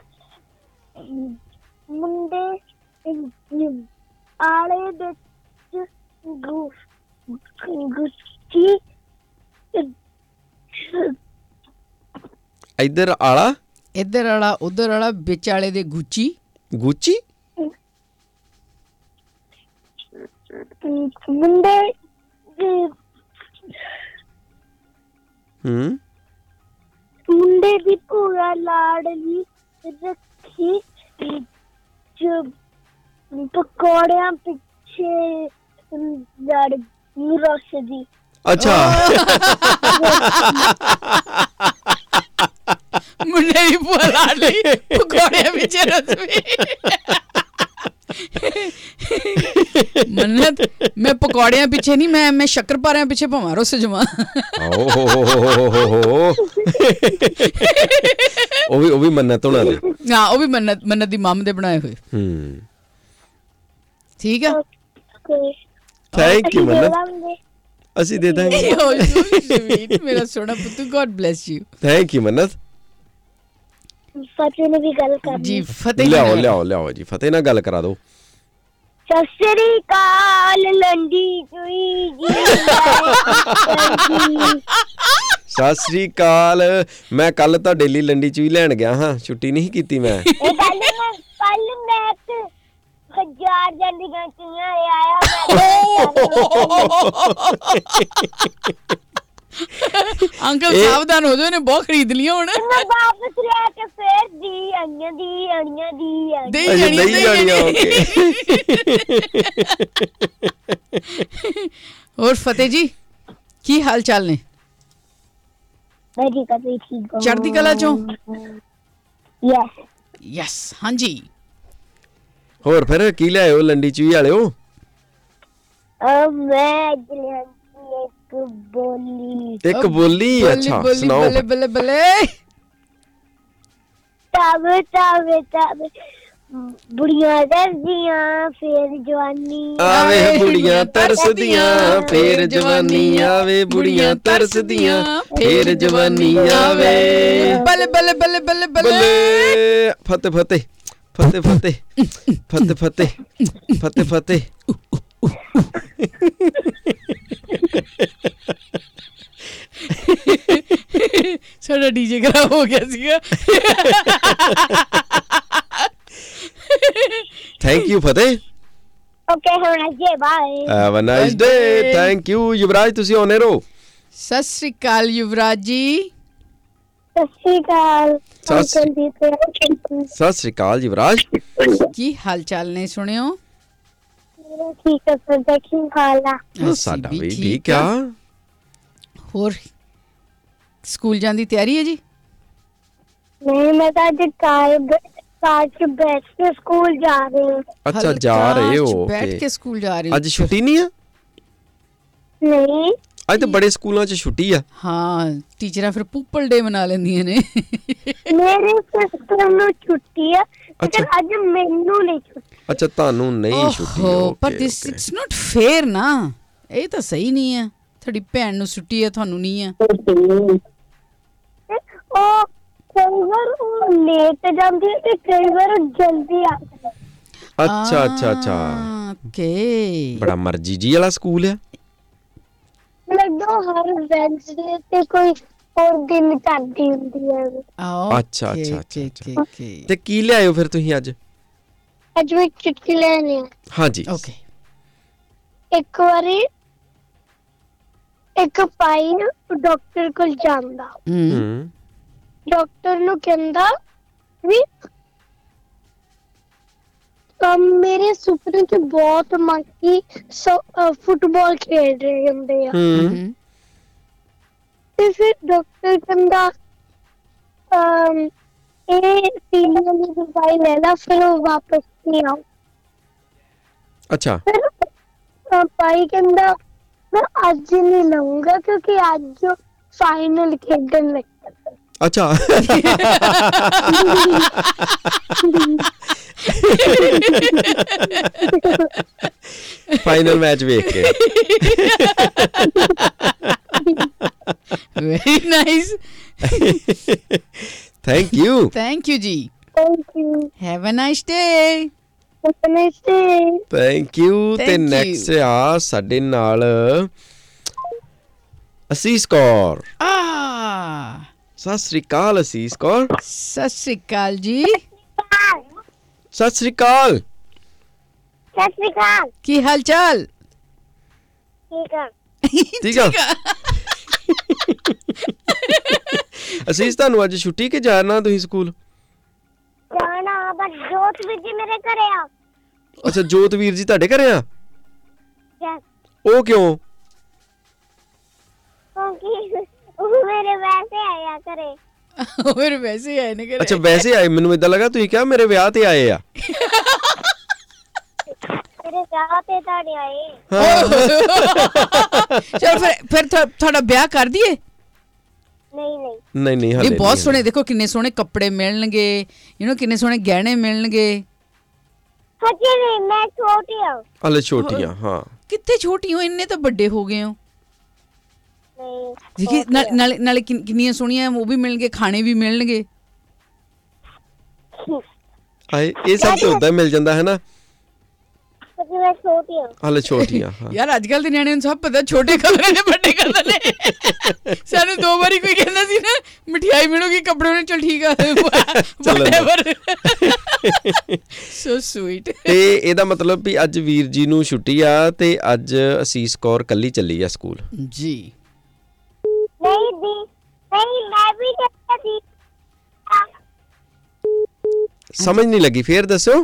ਮੁੰਡੇ ਆਲੇ ਵਿੱਚ ਗੁੱਚੀ ਇੱਧਰ ਆਲਾ ਇੱਧਰ ਵਾਲਾ ਉੱਧਰ ਵਾਲਾ ਵਿੱਚ ਵਾਲੇ ਦੇ ਗੁੱਚੀ ਗੁੱਚੀ ਮੁੰਡੇ ਹੂੰ ਮੁੰਡੇ ਦੀ ਭੂਆ ਲਾਡਲੀ ਰੱਖੀ ਜੋ ਪਕੌੜਿਆਂ ਪਿੱਛੇ ਲੜ ਰੁੱਸਦੀ। ਅੱਛਾ ਮੁੰਡੇ ਦੀ ਭੂਆ ਲਾਡਲੀ ਪਕੌੜਿਆਂ ਪਿੱਛੇ ਰੁੱਸਦੀ। ਮੰਨਤ ਮੈਂ ਪਕੌੜਿਆਂ ਪਿੱਛੇ ਨਹੀਂ, ਮੈਂ ਮੈਂ ਸ਼ੱਕਰਪਾਰਿਆਂ ਪਿੱਛੇ ਭਾਵਾਂ ਰੁੱਸ ਜਾਵਾਂ। ਉਹ ਵੀ ਉਹ ਵੀ ਮੰਨਤ ਹੋਣਾ ਦੇ। ਹਾਂ ਉਹ ਵੀ ਮੰਨਤ ਮੰਨਤ ਦੀ ਮੰਮ ਦੇ ਬਣਾਏ ਹੋਏ। ਹੂੰ ਠੀਕ ਆ। ਥੈਂਕ ਯੂ ਮੰਨਤ, ਅਸੀਂ ਦੇ ਦਾਂਗੇ। ਮੇਰਾ ਸੋਹਣਾ ਪੁੱਤ, God bless you. Thank you Mannat. Fateh ਨੇ ਵੀ ਗੱਲ ਕਰਨੀ ਜੀ ਫਤਿਹ ਲਿਆਓ ਲਿਆਓ ਲਿਆਓ ਜੀ, ਫਤਿਹ ਨਾਲ ਗੱਲ ਕਰਾ ਦਿਓ। ਸਤਿ ਸ੍ਰੀ ਅਕਾਲ ਲੰਡੀ ਚੁਈ ਜੀ। ਸਤਿ ਸ੍ਰੀ ਅਕਾਲ। ਮੈਂ ਕੱਲ ਤੁਹਾਡੇ ਲਈ ਲੰਡੀ ਚੂਈ ਲੈਣ ਗਿਆ ਹਾਂ, ਛੁੱਟੀ ਨਹੀਂ ਕੀਤੀ ਮੈਂ। ਕੱਲ ਮੈਂ ਕੱਲ ਮੈਂ ਹਜ਼ਾਰ ਜੰਡੀਆਂ ਚੂਈਆਂ ਆਇਆ ਅੰਕਲ ਸਾਵਧਾਨ ਹੋ ਜਾਓ, ਨੇ ਬਹੁਤ ਖਰੀਦ ਲਿਆ ਹੁਣ। ਮੈਂ ਵਾਪਸ ਲੈ ਕੇ ਫੇਰ ਦੀ ਆਈਆਂ ਦੀ ਆਣੀਆਂ ਦੀ ਆਣੀਆਂ ਨਹੀਂ ਆਣੀਆਂ। ਓਕੇ ਹੋਰ ਫਤਿਹ ਜੀ ਕੀ ਹਾਲ ਚਾਲ ਨੇ? ਮੈਂ ਠੀਕ ਆ, ਤੁਸੀਂ ਠੀਕ ਹੋ? ਚੜ੍ਹਦੀ ਕਲਾ ਚੋਂ? ਯੈਸ ਯੈਸ ਹਾਂਜੀ। ਹੋਰ ਫਿਰ ਕੀ ਲਿਆਇਓ ਲੰਡੀ ਚੂਈ ਵਾਲਿਓ? ਮੈਂ ਅੱਜ ਲਿਆਂਦੀ ਇੱਕ ਬੋਲੀ। ਇੱਕ ਬੋਲੀ? ਅੱਛਾ ਸੁਣਾਓ। ਬੱਲੇ ਬੱਲੇ ਬੱਲੇ। ਤਾਵੇ ਤਾਵੇ ਤਾਵੇ ਬੁੜੀਆਂ ਤਰਸਦੀਆਂ ਫੇਰ ਜਵਾਨੀ ਆਵੇ, ਬੁੜੀਆਂ ਤਰਸਦੀਆਂ ਫੇਰ ਜਵਾਨੀ ਆਵੇ, ਬੁੜੀਆਂ ਤਰਸਦੀਆਂ ਫੇਰ ਜਵਾਨੀ ਆਵੇ। ਬੱਲੇ ਬੱਲੇ ਬੱਲੇ ਬੱਲੇ ਬੱਲੇ। ਫਤਿਹ ਫਤਿਹ ਫਤਿਹ ਫਤਿਹ ਫਤਿਹ ਫਤਿਹ ਫਤਿਹ ਫਤਿਹ। ਸਾਡਾ ਡੀਜੇ ਖਰਾਬ ਹੋ ਗਿਆ ਸੀਗਾ। Thank you Fateh. Okay have a nice day, bye. Have a nice day. Thank you Yuvraj, ਤੁਸੀਂ ਆਉਣੇ ਰਹੋ। ਸਤਿ ਸ੍ਰੀ ਅਕਾਲ ਯੁਵਰਾਜ ਜੀ। ਸਤਿ ਸ੍ਰੀ ਅਕਾਲ ਸਤਿ ਸ੍ਰੀ ਅਕਾਲ ਯੁਵਰਾਜ, ਕੀ ਹਾਲ ਚਾਲ ਨੇ? ਸੁਣਿਓ ਠੀਕ ਹੈ ਸਰ, ਦੇਖੀ ਖਾਲਾ ਸਾਡਾ ਵੀ ਠੀਕ ਆ। ਹੋਰ ਸਕੂਲ ਜਾਣ ਦੀ ਤਿਆਰੀ ਹੈ ਜੀ? ਨਹੀਂ, ਮੈਂ ਤਾਂ ਅੱਜ ਕਾਰ ਕਾਰ ਚ ਬੈਠ ਕੇ ਸਕੂਲ ਜਾ ਰਹੀ ਹਾਂ। ਅੱਛਾ ਜਾ ਰਹੇ ਹੋ, ਬੈਠ ਕੇ ਸਕੂਲ ਜਾ ਰਹੇ ਹੋ। ਅੱਜ ਛੁੱਟੀ ਨਹੀਂ ਆ? ਨਹੀਂ, ਅੱਜ ਤਾਂ ਬੜੇ ਸਕੂਲਾਂ 'ਚ ਛੁੱਟੀ ਆ। ਹਾਂ ਟੀਚਰਾਂ ਫਿਰ ਪੂਪਲ ਡੇ ਮਨਾ ਲੈਂਦੀਆਂ ਨੇ। ਮੇਰੇ ਸਿਸਟਰ ਨੂੰ ਛੁੱਟੀ ਆ, ਲੇਕਿਨ ਅੱਜ ਮੈਨੂੰ ਨਹੀਂ ਛੁੱਟੀ। ਅੱਛਾ ਤੁਹਾਨੂੰ ਨਹੀਂ ਛੁੱਟੀ। ਪਰ ਦਿਸ ਇਟਸ ਨਾਟ ਫੇਅਰ ਨਾ, ਇਹ ਤਾਂ ਸਹੀ ਨਹੀਂ ਆ। ਤੁਹਾਡੀ ਭੈਣ ਨੂੰ ਛੁੱਟੀ ਆ, ਤੁਹਾਨੂੰ ਨਹੀਂ ਆ। ਉਹ ਕਈ ਵਾਰ ਉਹ ਲੇਟ ਜਾਂਦੀ ਹੈ ਤੇ ਕਈ ਵਾਰ ਉਹ ਜਲਦੀ ਆਉਂਦੀ ਹੈ। ਅੱਛਾ ਅੱਛਾ ਅੱਛਾ, ਓਕੇ। ਬੜਾ ਮਰਜ਼ੀ ਜੀ ਵਾਲਾ ਸਕੂਲ ਆ। ਲੱਗਦਾ ਹਰ ਵੈਂਸਡੇ ਤੇ ਕੋਈ ਹੋਰ ਦਿਨ ਕਰਦੀ ਹੁੰਦੀ ਹੈ। ਅੱਛਾ ਅੱਛਾ ਅੱਛਾ, ਤੇ ਕੀ ਲਿਆਇਓ ਫਿਰ ਤੁਸੀਂ ਅੱਜ? ਅੱਜ ਮੈਂ ਚੁਟਕੀ ਲੈਣੀ ਆ। ਹਾਂਜੀ ਓਕੇ। ਇੱਕ ਵਾਰੀ ਇੱਕ ਭਾਈ ਡਾਕਟਰ ਕੋਲ ਜਾਂਦਾ, ਹੂੰ ਡਾਕਟਰ ਨੂੰ ਕਹਿੰਦਾ ਵੀ ਮੇਰੇ ਸੁਪਨੇ ਚ ਬਹੁਤ ਮੰਕੀ ਫੁੱਟਬਾਲ ਖੇਡ ਰਹੇ ਹੁੰਦੇ ਆ। ਹੂੰ ਤੇ ਫਿਰ ਡਾਕਟਰ ਕਹਿੰਦਾ ਇਹ ਪੀਲੀ ਵਾਲੀ ਦਵਾਈ ਲੈ ਲਾ, ਫਿਰ ਉਹ ਵਾਪਸ ਨਹੀਂ ਆਉ। ਅੱਛਾ। ਫਿਰ ਭਾਈ ਕਹਿੰਦਾ ਮੈਂ ਅੱਜ ਨਹੀਂ ਲਊਂਗਾ ਕਿਉਂਕਿ ਅੱਜ ਫਾਈਨਲ ਖੇਡਣ ਲੱਗਾ। ਅੱਛਾ। ਫਾਈਨਲ ਮੈਚ ਵੇਖ ਕੇ। Very nice, thank you. Thank you ਜੀ। Thank you. Have a nice day. Have a nice day. Thank you. ਤੇ Thank you. ਨੈਕਸਟ ਆ ਸਾਡੇ ਨਾਲ ਅਸੀਸ ਕੌਰ। ਆ ਸਤਿ ਸ੍ਰੀ ਅਕਾਲ ਅਸੀਸ ਕੌਰ। ਸਤਿ ਸ੍ਰੀ ਅਕਾਲ ਜੀ। ਸਤਿ ਸ੍ਰੀ ਅਕਾਲ। ਸਤਿ ਸ਼੍ਰੀ ਅਕਾਲ। ਕੀ ਹਾਲ ਚਾਲ? ਠੀਕ ਆ। ਠੀਕ ਆ। ਅਸੀਸ ਤੁਹਾਨੂੰ ਅੱਜ ਛੁੱਟੀ ਕਿ ਜਾਣਾ ਤੁਸੀਂ ਸਕੂਲ? ਜਾਣਾ, ਬਸ ਜੋਤ ਵੀਰ ਜੀ ਮੇਰੇ ਘਰੇ ਆ। ਅੱਛਾ, ਜੋਤ ਵੀਰ ਜੀ ਤੁਹਾਡੇ ਘਰੇ ਆ? ਯੈਸ। ਉਹ ਕਿਉਂ? ਕਿਉਂਕਿ ਉਹ ਮੇਰੇ ਵੈਸੇ ਆਇਆ ਘਰੇ। ਹੋਰ ਵੈਸੇ ਆਏ ਨੇ ਘਰੇ। ਅੱਛਾ ਵੈਸੇ ਆਏ, ਮੈਨੂੰ ਏਦਾਂ ਲੱਗਾ ਤੁਸੀਂ ਕਿਹਾ ਮੇਰੇ ਵਿਆਹ ਤੇ ਆਏ ਆ। ਮੇਰੇ ਵਿਆਹ ਤੇ ਤੁਹਾਡੇ ਆਏ। ਚਲ ਫਿਰ ਫਿਰ ਤੁਹਾਡਾ ਵਿਆਹ ਕਰ ਦਈਏ? ਨਹੀਂ ਨਹੀਂ ਨਹੀਂ ਨਹੀਂ, ਇਹ ਹਾਲੇ ਬਹੁਤ ਸੋਹਣੇ, ਦੇਖੋ ਕਿੰਨੇ ਸੋਹਣੇ ਕੱਪੜੇ ਮਿਲਣਗੇ, ਯੂ نو ਕਿੰਨੇ ਸੋਹਣੇ ਗਹਿਣੇ ਮਿਲਣਗੇ। ਹਜੇ ਨਹੀਂ, ਮੈਂ ਛੋਟੀ ਆ। ਹਾਲੇ ਛੋਟੀਆਂ। ਹਾਂ ਕਿੱਥੇ ਛੋਟੀ ਹੋ, ਇੰਨੇ ਤਾਂ ਵੱਡੇ ਹੋ ਗਏ ਹੋ। ਨਹੀਂ ਦੇਖੀ ਨਾਲੇ ਨਾਲੇ ਕਿੰਨੀਆਂ ਸੋਹਣੀਆਂ ਉਹ ਵੀ ਮਿਲਣਗੇ, ਖਾਣੇ ਵੀ ਮਿਲਣਗੇ। ਆਏ ਇਹ ਸਭ ਤਾਂ ਉਦਾਂ ਮਿਲ ਜਾਂਦਾ ਹੈ ਨਾ। ਹਜੇ ਮੈਂ ਛੋਟੀ ਆ। ਹਾਲੇ ਛੋਟੀਆਂ। ਯਾਰ ਅੱਜ ਕੱਲ ਦੇ ਨਿਆਣਿਆਂ ਨੂੰ ਸਭ ਪਤਾ, ਛੋਟੇ ਕਲਰ ਨੇ ਵੱਡੇ ਕਲਰ ਨੇ। ਸਾਨੂੰ ਦੋ ਵਾਰੀ ਕੋਈ ਕਹਿੰਦਾ ਸੀ ਨਾ ਮਠਿਆਈ ਮਿਲੂਗੀ ਕੱਪੜੇ ਨੇ, ਚਲ ਠੀਕ ਆ ਸੋ ਸਵੀਟ। ਤੇ ਇਹਦਾ ਮਤਲਬ ਵੀ ਅੱਜ ਵੀਰ ਜੀ ਨੂੰ ਛੁੱਟੀ ਆ ਤੇ ਅੱਜ ਅਸੀਸ ਕੌਰ ਕੱਲੀ ਚੱਲੀ ਆ ਸਕੂਲ ਜੀ। ਨਹੀਂ ਦੀ ਨਹੀਂ, ਮੈਂ ਵੀ ਜਾਣਾ ਸੀ। ਸਮਝ ਨਹੀਂ ਲੱਗੀ, ਫੇਰ ਦੱਸਿਓ।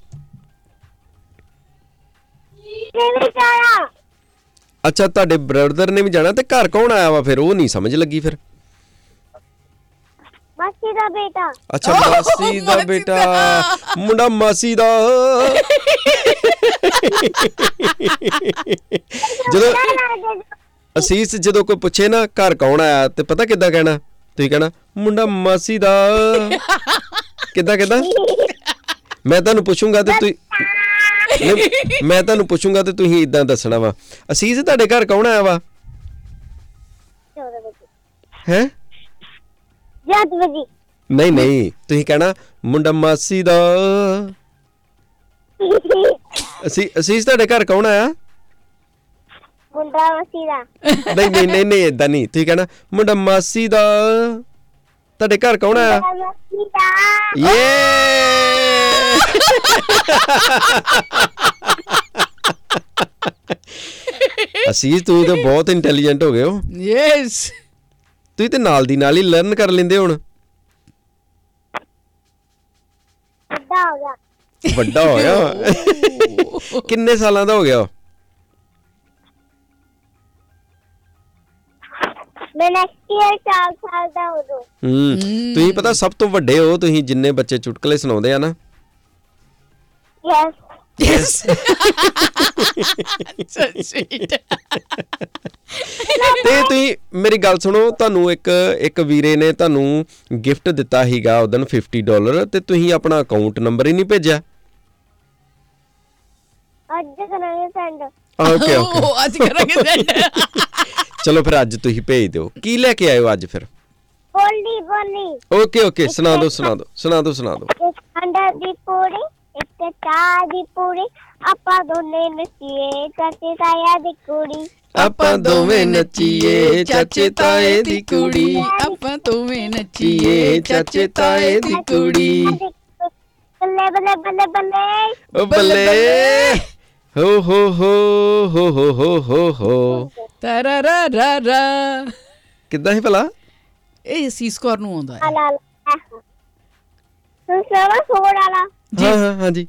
ਮੈਂ ਵੀ ਜਾਣਾ। ਅੱਛਾ ਤੁਹਾਡੇ ਬ੍ਰਦਰ ਨੇ ਵੀ ਜਾਣਾ, ਤੇ ਘਰ ਕੌਣ ਆਇਆ ਵਾ ਫਿਰ? ਉਹ ਨਹੀਂ ਸਮਝ ਲੱਗੀ ਫਿਰ। ਮਾਸੀ ਦਾ ਬੇਟਾ। ਅੱਛਾ ਮਾਸੀ ਦਾ ਬੇਟਾ, ਮੁੰਡਾ ਮਾਸੀ ਦਾ। ਜਦੋਂ ਅਸੀਸ ਜਦੋਂ ਕੋਈ ਪੁੱਛੇ ਨਾ ਘਰ ਕੌਣ ਆਇਆ, ਤੇ ਪਤਾ ਕਿੱਦਾਂ ਕਹਿਣਾ? ਤੁਸੀਂ ਕਹਿਣਾ ਮੁੰਡਾ ਮਾਸੀ ਦਾ। ਕਿੱਦਾਂ ਕਿੱਦਾਂ? ਮੈਂ ਤੁਹਾਨੂੰ ਪੁੱਛੂੰਗਾ ਤੇ ਤੁਸੀਂ ਮੈਂ ਤੁਹਾਨੂੰ ਪੁੱਛੂੰਗਾ ਤੇ ਤੁਸੀਂ ਇਦਾਂ ਦੱਸਣਾ ਵਾ, ਅਸੀਸ ਤੁਹਾਡੇ ਘਰ ਕੌਣ ਆਇਆ ਵਾ? ਹੈ ਜਦ ਵਜੀ। ਨਹੀਂ ਨਹੀਂ, ਤੁਸੀਂ ਕਹਿਣਾ ਮੁੰਡਾ ਮਾਸੀ ਦਾ। ਅਸੀਂ ਅਸੀਸ ਤੁਹਾਡੇ ਘਰ ਕੌਣ ਆਇਆ? ਮੁੰਡਾ ਮਾਸੀ ਦਾ। ਨਹੀਂ ਨਹੀਂ ਨਹੀਂ ਨਹੀਂ, ਏਦਾਂ ਨਹੀਂ, ਤੁਸੀਂ ਕਹਿਣਾ ਮੁੰਡਾ ਮਾਸੀ ਦਾ। ਤੁਹਾਡੇ ਘਰ ਕੌਣ ਆਇਆ? ਮਾਸੀ ਦਾ। ਯੇ ਅਸੀਸ ਤੂੰ ਤਾਂ ਬਹੁਤ ਇੰਟੈਲੀਜੈਂਟ ਹੋ ਗਏ ਹੋ। ਯੈਸ, ਤੁਸੀਂ ਤੇ ਨਾਲ ਦੀ ਨਾਲ ਹੀ ਲਰਨ ਕਰ ਲੈਂਦੇ ਹੁਣ। ਵੱਡਾ ਹੋ ਗਿਆ। ਵੱਡਾ ਹੋ ਗਿਆ। ਕਿੰਨੇ ਸਾਲਾਂ ਦਾ ਹੋ ਗਿਆ? ਮੈਂ ਨੈਕਸਟ ਈਅਰ ਚਾਰ ਸਾਲ ਦਾ ਹੋ ਜਾਊਂ। ਹੂੰ ਤੁਸੀਂ ਪਤਾ ਸਭ ਤੋਂ ਵੱਡੇ ਹੋ ਤੁਸੀਂ, ਜਿੰਨੇ ਬੱਚੇ ਚੁਟਕਲੇ ਸੁਣਾਉਂਦੇ ਆ ਨਾ। Yes yes. So sweet. ਤੇ ਤੁਸੀਂ ਮੇਰੀ ਗੱਲ ਸੁਣੋ, ਤੁਹਾਨੂੰ ਇੱਕ ਇੱਕ ਵੀਰੇ ਨੇ ਤੁਹਾਨੂੰ ਗਿਫਟ ਦਿੱਤਾ ਸੀਗਾ ਉਦੋਂ ਫਿਫਟੀ ਡਾਲਰ, ਤੇ ਤੁਸੀਂ ਆਪਣਾ ਅਕਾਊਂਟ ਨੰਬਰ ਹੀ ਨਹੀਂ ਭੇਜਿਆ। ਅੱਜ ਕਰਾਂਗੇ ਸੈਂਡ। ਓਕੇ ਓਕੇ, ਅੱਜ ਕਰਾਂਗੇ ਸੈਂਡ। ਚਲੋ ਫਿਰ ਅੱਜ ਤੁਸੀਂ ਭੇਜ ਦਿਓ। ਕੀ ਲੈ ਕੇ ਆਇਓ ਅੱਜ ਫਿਰ? ਬੋਲੀ ਬੋਲੀ ਓਕੇ ਓਕੇ ਸੁਣਾ ਦਿਓ ਸੁਣਾ ਦਿਓ ਸੁਣਾ ਦਿਓ ਸੁਣਾ ਦਿਓ ਇੱਕ ਖੰਡ ਦੀ ਪੂੜੀ ਇੱਕ ਚਾਹ ਦੀ ਪੂੜੀ ਆਪਾਂ ਦੋਨੇ ਨੱਚੀਏ ਚਾਚੇ ਤਾਇਆ ਦੀ ਕੁੜੀ ਆਪਾਂ ਦੋਵੇਂ ਨੱਚੀਏ ਚਾਚੇ ਤਾਏ ਦੀ ਕੁੜੀ ਆਪਾਂ ਦੋਵੇਂ ਨੱਚੀਏ ਚਾਚੇ ਤਾਏ ਦੀ ਕੁੜੀ ਬੱਲੇ ਬੱਲੇ ਬੱਲੇ ਬੱਲੇ ਓ ਬੱਲੇ ਹੋ ਹੋ ਹੋ ਹੋ ਹੋ ਹੋ ਹੋ ਹੋ ਤਰਰਰਰਾ ਕਿੱਦਾਂ ਸੀ ਭਲਾ ਇਹ ਸੀਸ ਕੌਰ ਨੂੰ ਆਉਂਦਾ ਹੈ ਲਾ ਲਾ ਤੂੰ ਸਵਾ ਸੋੜਾ ਲਾ ਹਾਂ ਹਾਂ ਹਾਂਜੀ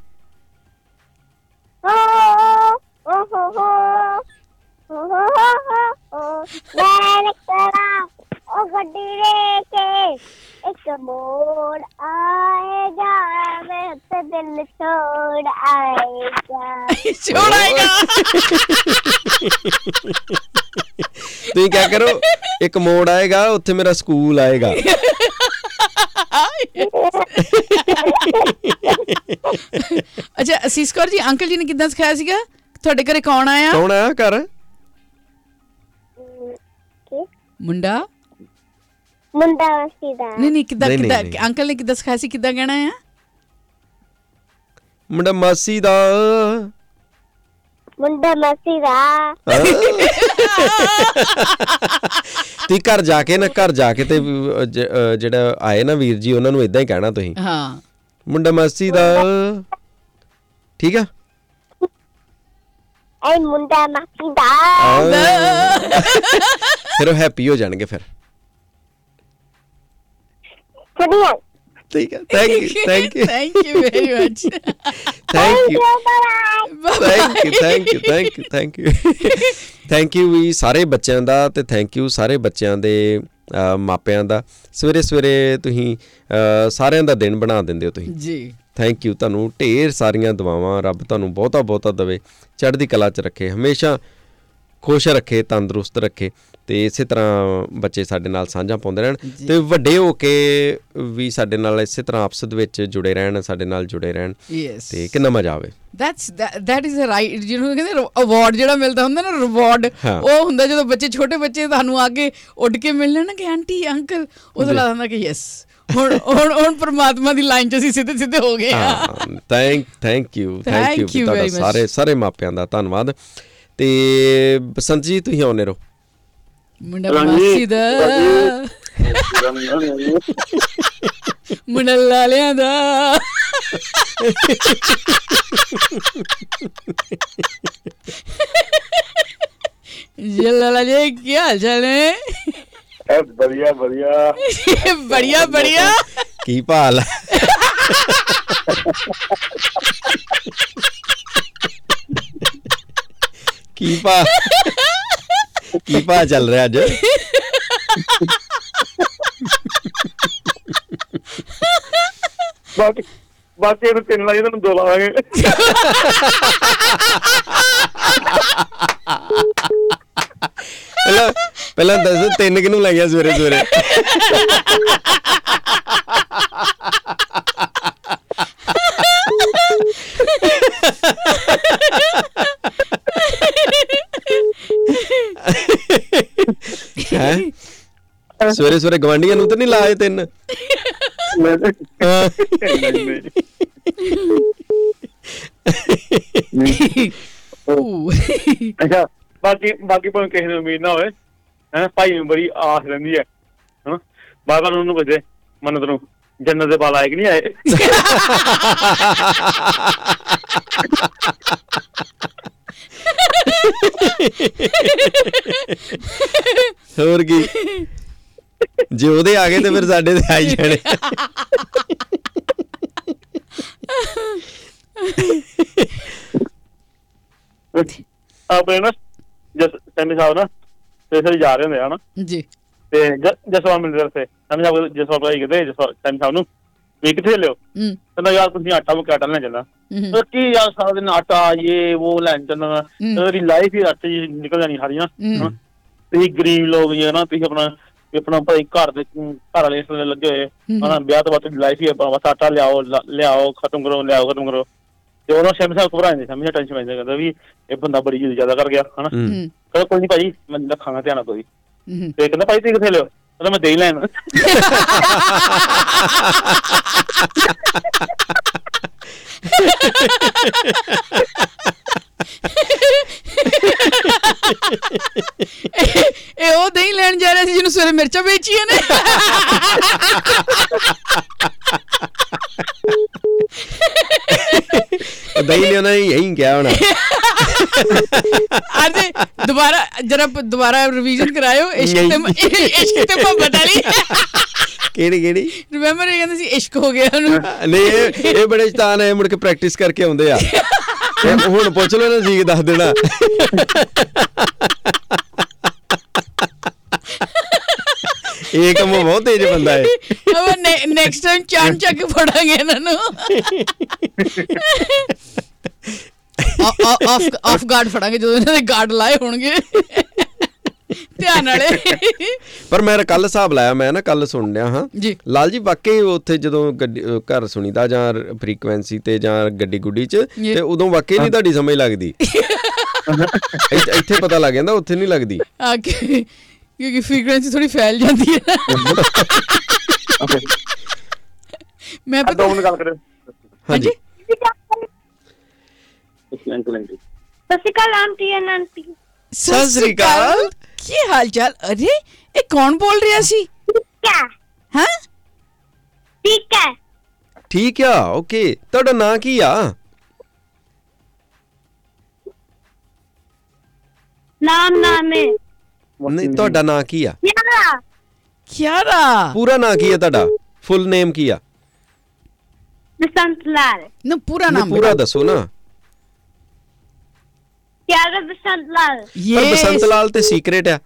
ਓ ਓ ਹੋ ਹੋ ਓ ਹੋ ਹੋ ਮੈਂ ਕਰਾਂ ਉਹ ਗੱਡੀ ਲੈ ਕੇ ਇੱਕ ਮੋੜ ਆਏਗਾ ਮੈਂ ਤੇ ਦਿਲ ਛੋੜ ਆਏਗਾ ਛੋੜਾਏਗਾ ਤੁਸੀਂ ਕਿਆ ਕਰੋ ਇੱਕ ਮੋੜ ਆਏਗਾ ਉੱਥੇ ਮੇਰਾ ਸਕੂਲ ਆਏਗਾ ਅੱਛਾ ਅਸੀਸ ਕੌਰ ਜੀ ਅੰਕਲ ਜੀ ਨੇ ਕਿੱਦਾਂ ਸਿਖਾਇਆ ਸੀਗਾ ਤੁਹਾਡੇ ਘਰੇ ਕੌਣ ਆਇਆ ਕੌਣ ਆਇਆ ਘਰ ਮੁੰਡਾ ਮੁੰਡਾ ਵਸੀਦਾ ਨਹੀਂ ਨਹੀਂ ਕਿੱਦਾਂ ਨਹੀਂ, ਨਹੀਂ, ਕਿੱਦਾਂ ਨਹੀਂ। ਅੰਕਲ ਨੇ ਕਿੱਦਾਂ ਸਿਖਾਇਆ ਸੀ ਕਿੱਦਾਂ ਕਹਿਣਾ ਆ ਮੁੰਡਾ ਮਾਸੀ ਦਾ ਮੁੰਡਾ ਮਸੀਦਾ ਤੁਸੀਂ ਘਰ ਜਾ ਕੇ ਨਾ ਘਰ ਜਾ ਕੇ ਤੇ ਅਹ, ਜ- ਅਹ, ਜਿਹੜਾ ਆਏ ਨਾ ਵੀਰ ਜੀ ਉਹਨਾਂ ਨੂੰ ਇਦਾਂ ਹੀ ਕਹਿਣਾ ਤੁਸੀਂ ਹਾਂ ਮੁੰਡਾ ਮਾਸੀ ਦਾ ਠੀਕ ਆ ਐ ਮੁੰਡਾ ਮਸੀਦਾ ਫਿਰ ਉਹ ਹੈਪੀ ਹੋ ਜਾਣਗੇ ਫਿਰ ਸੁਣੀਏ ਠੀਕ ਹੈ thank you thank you thank you very much thank you bye thank you thank you thank you thank you thank you ਵੀ ਸਾਰੇ ਬੱਚਿਆਂ ਦਾ ਤੇ ਥੈਂਕ ਯੂ ਸਾਰੇ ਬੱਚਿਆਂ ਦੇ ਅਹ, ਮਾਪਿਆਂ ਦਾ ਸਵੇਰੇ ਸਵੇਰੇ ਤੁਸੀਂ ਅਹ, ਸਾਰਿਆਂ ਦਾ ਦਿਨ ਬਣਾ ਦਿੰਦੇ ਹੋ ਤੁਸੀਂ ਜੀ ਥੈਂਕ ਯੂ ਤੁਹਾਨੂੰ ਢੇਰ ਸਾਰੀਆਂ ਦੁਆਵਾਂ ਰੱਬ ਤੁਹਾਨੂੰ ਬਹੁਤਾ ਬਹੁਤਾ ਦੇਵੇ ਚੜ੍ਹਦੀ ਕਲਾ 'ਚ ਰੱਖੇ ਹਮੇਸ਼ਾ ਖੁਸ਼ ਰੱਖੇ ਤੰਦਰੁਸਤ ਰੱਖੇ ਤੇ ਇਸੇ ਤਰ੍ਹਾਂ ਬੱਚੇ ਸਾਡੇ ਨਾਲ ਸਾਂਝਾਂ ਪਾਉਂਦੇ ਰਹਿਣ ਤੇ ਵੱਡੇ ਹੋ ਕੇ ਵੀ ਸਾਡੇ ਨਾਲ ਇਸੇ ਤਰ੍ਹਾਂ ਆਪਸ ਦੇ ਵਿੱਚ ਜੁੜੇ ਰਹਿਣ ਸਾਡੇ ਨਾਲ ਜੁੜੇ ਰਹਿਣ ਯੈਸ ਤੇ ਕਿੰਨਾ ਮਜ਼ਾ ਆਵੇ that's that is a right ਜਿਹਨੂੰ ਕਹਿੰਦੇ ਅਵਾਰਡ ਜਿਹੜਾ ਮਿਲਦਾ ਹੁੰਦਾ ਨਾ ਰਿਵਾਰਡ ਹਾਂ। ਉਹ ਹੁੰਦਾ ਜਦੋਂ ਬੱਚੇ ਛੋਟੇ ਬੱਚੇ ਤੁਹਾਨੂੰ ਆ ਕੇ ਉੱਡ ਕੇ ਮਿਲਣ ਨਾ ਕਿ ਆਂਟੀ ਅੰਕਲ ਉਦੋਂ ਲੱਗਦਾ ਹੁੰਦਾ ਕਿ ਯੈਸ ਹੁਣ ਹੁਣ ਹੁਣ ਪਰਮਾਤਮਾ ਦੀ ਲਾਈਨ 'ਚ ਅਸੀਂ ਸਿੱਧੇ ਸਿੱਧੇ ਹੋ ਗਏ ਹਾਂ ਹਾਂ thank thank you thank Thank you you ਤੁਹਾਡਾ very much. ਸਾਰੇ ਸਾਰੇ ਮਾਪਿਆਂ ਦਾ ਧੰਨਵਾਦ ਤੇ ਬਸੰਤ ਜੀ ਤੁਸੀਂ ਆਉਨੇ ਰਹੋ ਮੁੰਡਾ ਮਾਸੀ ਦਾ ਮੁੰਡਾ ਲਾਲਿਆਂ ਦਾ ਜੱਲਾ ਜੀ ਕੀ ਹਾਲ ਚਾਲ ਨੇ बढ़िया बढ़िया ਬੜੀਆ ਬੜੀਆ ਕੀ ਭਾਲ ਹੈ? ਕੀ ਭਾ ਕੀ ਭਾ ਚੱਲ ਰਿਹਾ ਅੱਜ बाकी बाकी ਇਹਨੂੰ ਤਿੰਨ ਲਾਈ ਤੁਹਾਨੂੰ ਦੋ ਲਾਵਾਂਗੇ ਪਹਿਲਾਂ ਪਹਿਲਾਂ ਦੱਸੋ ਤਿੰਨ ਕਿਹਨੂੰ ਲੱਗਿਆ ਸਵੇਰੇ ਸਵੇਰੇ ਹੈਂ? ਸਵੇਰੇ ਸਵੇਰੇ ਗਵਾਂਢੀਆਂ ਨੂੰ ਤਾਂ ਨਹੀਂ ਲਾਏ ਤਿੰਨ ਮੈਂ ਤੇ ਹਾਂ। ਅੱਛਾ ਬਾਕੀ ਬਾਕੀ ਭਾਵੇਂ ਕਿਸੇ ਨੂੰ ਉਮੀਦ ਨਾ ਹੋਵੇ ਹੈ ਭਾਈ ਨੂੰ ਬੜੀ ਆਸ ਰਹਿੰਦੀ ਹੈ ਹਾਂ ਬਾਰ ਬਾਰ ਉਹਨੂੰ ਪੁੱਛਦੇ ਮੰਨਤ ਨੂੰ ਜੰਨਤ ਦੇ ਬਾਲ ਆਏ ਕਿ ਨਹੀਂ ਆਏ ਹੋਰ ਕੀ ਜੇ ਉਹਦੇ ਆ ਗਏ ਤੇ ਫਿਰ ਸਾਡੇ ਤੇ ਆਈ ਜਾਣੇ ਆਪਣੇ ਨਾ ਜਸ ਸੈਮੀ ਸਾਹਿਬ ਨਾ ਸਪੈਸ਼ਲ ਜਾ ਰਹੇ ਹੁੰਦੇ ਆ ਨਾ ਜੀ ਤੇ ਜਸਵਾਲ ਮਿਲਦੇ ਰਸਤੇ ਸੈਮੀ ਸਾਹਿਬ ਜਸਵਾਲ ਭਾਈ ਕਹਿੰਦੇ ਜਸਵਾਲ ਸੈਮੀ ਸਾਹਿਬ ਨੂੰ ਵੀ ਕਿੱਥੇ ਲਿਓ ਹੂੰ ਕਹਿੰਦਾ ਯਾਰ ਤੁਸੀਂ ਆਟਾ ਮੁੱਕ ਆਟਾ ਲੈਣ ਚੱਲਣਾ ਹੂੰ ਕੀ ਯਾਰ ਸਾਰਾ ਦਿਨ ਆਟਾ ਇਹ ਉਹ ਲੈਣ ਚੱਲਣਾ ਤੇਰੀ ਲਾਈਫ ਹੀ ਆਟੇ ਦੀ ਨਿਕਲ ਜਾਣੀ ਸਾਰੀਆਂ ਹੂੰ ਤੁਸੀਂ ਗਰੀਬ ਲੋਕ ਜੀ ਨਾ ਤੁਸੀਂ ਆਪਣਾ ਆਪਣਾ ਭਾਈ ਘਰ ਦੇ ਘਰ ਵਾਲੇ ਇਸ ਵੇਲੇ ਲੱਗੇ ਹੋਏ ਹਨਾ ਵਿਆਹ ਤੋਂ ਬਾਅਦ ਲਾਈਫ ਹੀ ਆਪਾਂ ਬਸ ਆਟਾ ਲਿਆਓ ਲਿਆਓ ਖਤਮ ਕਰੋ ਲਿਆਓ ਖਤਮ ਕਰੋ ਤੇ ਉਹਨਾਂ ਸ਼ੈਮ ਸਾਹਿਬ ਘਬਰਾ ਜਾਂਦੇ ਸਮਝ ਟੈਨਸ਼ਨ ਪੈਂਦਾ ਕਹਿੰਦਾ ਵੀ ਇਹ ਬੰਦਾ ਬੜੀ ਜਲਦੀ ਜ਼ਿਆਦਾ ਕਰ ਗਿਆ ਹਨਾ ਕਹਿੰਦਾ ਕੋਈ ਨਹੀਂ ਭਾਈ ਮੈਂ ਰੱਖਾਂਗਾ ਧਿਆਨ ਕੋਈ ਹੂੰ ਤੇ ਕਹਿੰਦਾ ਭਾਈ ਤੁਸੀਂ ਕਿੱਥੇ ਲਿਓ ਉਹਦਾ ਮੈਂ ਦਹੀਂ ਲੈਣ ਇਹ ਉਹ ਦਹੀਂ ਲੈਣ ਜਾ ਰਿਹਾ ਸੀ ਜਿਹਨੂੰ ਸਵੇਰੇ ਮਿਰਚਾਂ ਵੇਚੀਆਂ ਨੇ। ਦਹੀਂ ਲਿਆਉਣਾ ਯਹੀ ਕਿਹਾ ਹੋਣਾ। ਅੱਜ ਦੁਬਾਰਾ ਜਰਾ ਦੁਬਾਰਾ ਰਿਵੀਜ਼ਨ ਕਰਾਇਓ। ਇਸ਼ਕ ਤੇ ਇਸ਼ਕ ਤੇ ਮੁਹੱਬਤ ਵਾਲੀ ਕਿਹੜੀ ਕਿਹੜੀ ਰਿਮੈਂਬਰ ਇਹ ਕਹਿੰਦੇ ਸੀ ਇਸ਼ਕ ਹੋ ਗਿਆ ਉਹਨੂੰ। ਨਹੀਂ ਇਹ ਇਹ ਬੜੇ ਸ਼ੈਤਾਨ ਹੈ, ਮੁੜ ਕੇ ਪ੍ਰੈਕਟਿਸ ਕਰਕੇ ਆਉਂਦੇ ਆ। ਹੁਣ ਪੁੱਛ ਲਓ ਨਾ ਜੀ ਦੱਸ ਦੇਣਾ। ਇਹ ਕੰਮ ਬਹੁਤ ਤੇਜ਼ ਬੰਦਾ ਹੈ। ਨੈਕਸਟ ਟਾਈਮ ਚਾਂਦ ਚੱਕ ਫੜਾਂਗੇ ਇਹਨਾਂ ਨੂੰ। ਆਫ ਆਫ ਗਾਰਡ ਫੜਾਂਗੇ ਜਦੋਂ ਇਹਨਾਂ ਦੇ ਗਾਰਡ ਲਾਏ ਹੋਣਗੇ ਧਿਆਨ ਵਾਲੇ। ਪਰ ਮੈਂ ਕੱਲ ਹਿਸਾਬ ਲਾਇਆ, ਮੈਂ ਨਾ ਕੱਲ ਸੁਣ ਰਿਹਾ ਹਾਂ ਜੀ ਲਾਲ ਜੀ, ਵਾਕਈ ਉੱਥੇ ਜਦੋਂ ਗੱਡੀ ਘਰ ਸੁਣੀਦਾ ਜਾਂ ਫ੍ਰੀਕੁਐਂਸੀ ਤੇ ਜਾਂ ਗੱਡੀ ਗੁੱਡੀ 'ਚ, ਤੇ ਉਦੋਂ ਵਾਕਈ ਨਹੀਂ ਤੁਹਾਡੀ ਸਮਝ ਲੱਗਦੀ। ਇੱਥੇ ਪਤਾ ਲੱਗ ਜਾਂਦਾ, ਉੱਥੇ ਨਹੀਂ ਲੱਗਦੀ ਕਿਉਂਕਿ ਫ੍ਰੀਕੁਐਂਸੀ ਥੋੜੀ ਫੈਲ ਜਾਂਦੀ ਹੈ। ਮੈਂ ਪਤਾ ਗੱਲ ਕਰਿਓ। ਹਾਂਜੀ ਸਤਿ ਸ਼੍ਰੀ ਅਕਾਲ ਆਂਟੀ ਐਂਡ ਆਂਟੀ। ਸਤਿ ਸ੍ਰੀ ਅਕਾਲ, ਕੀ ਹਾਲ ਚਾਲ? ਅਰੇ ਇਹ ਕੌਣ ਬੋਲ ਰਿਹਾ ਸੀ? ਹਾਂ ਠੀਕ ਹੈ ਠੀਕ ਆ, ਓਕੇ। ਤੁਹਾਡਾ ਨਾਂ ਕੀ ਆ? ਨਾਮ ਨਾਮ ਹੈ ਨਹੀਂ, ਤੁਹਾਡਾ ਨਾਂ ਕੀ ਆ? ਯਾਰਾ ਕਿਆਰਾ। ਪੂਰਾ ਨਾਂ ਕੀ ਆ ਤੁਹਾਡਾ? ਫੁੱਲ ਨੇਮ ਕੀ ਆ? ਬਸੰਤ ਲਾਲ। ਨਾ ਪੂਰਾ ਨਾਮ ਪੂਰਾ ਦੱਸੋ ਨਾ। ਯਾਰਾ ਬਸੰਤ ਲਾਲ। ਪਰ ਬਸੰਤ ਲਾਲ ਤੇ ਸੀਕ੍ਰੇਟ ਆ।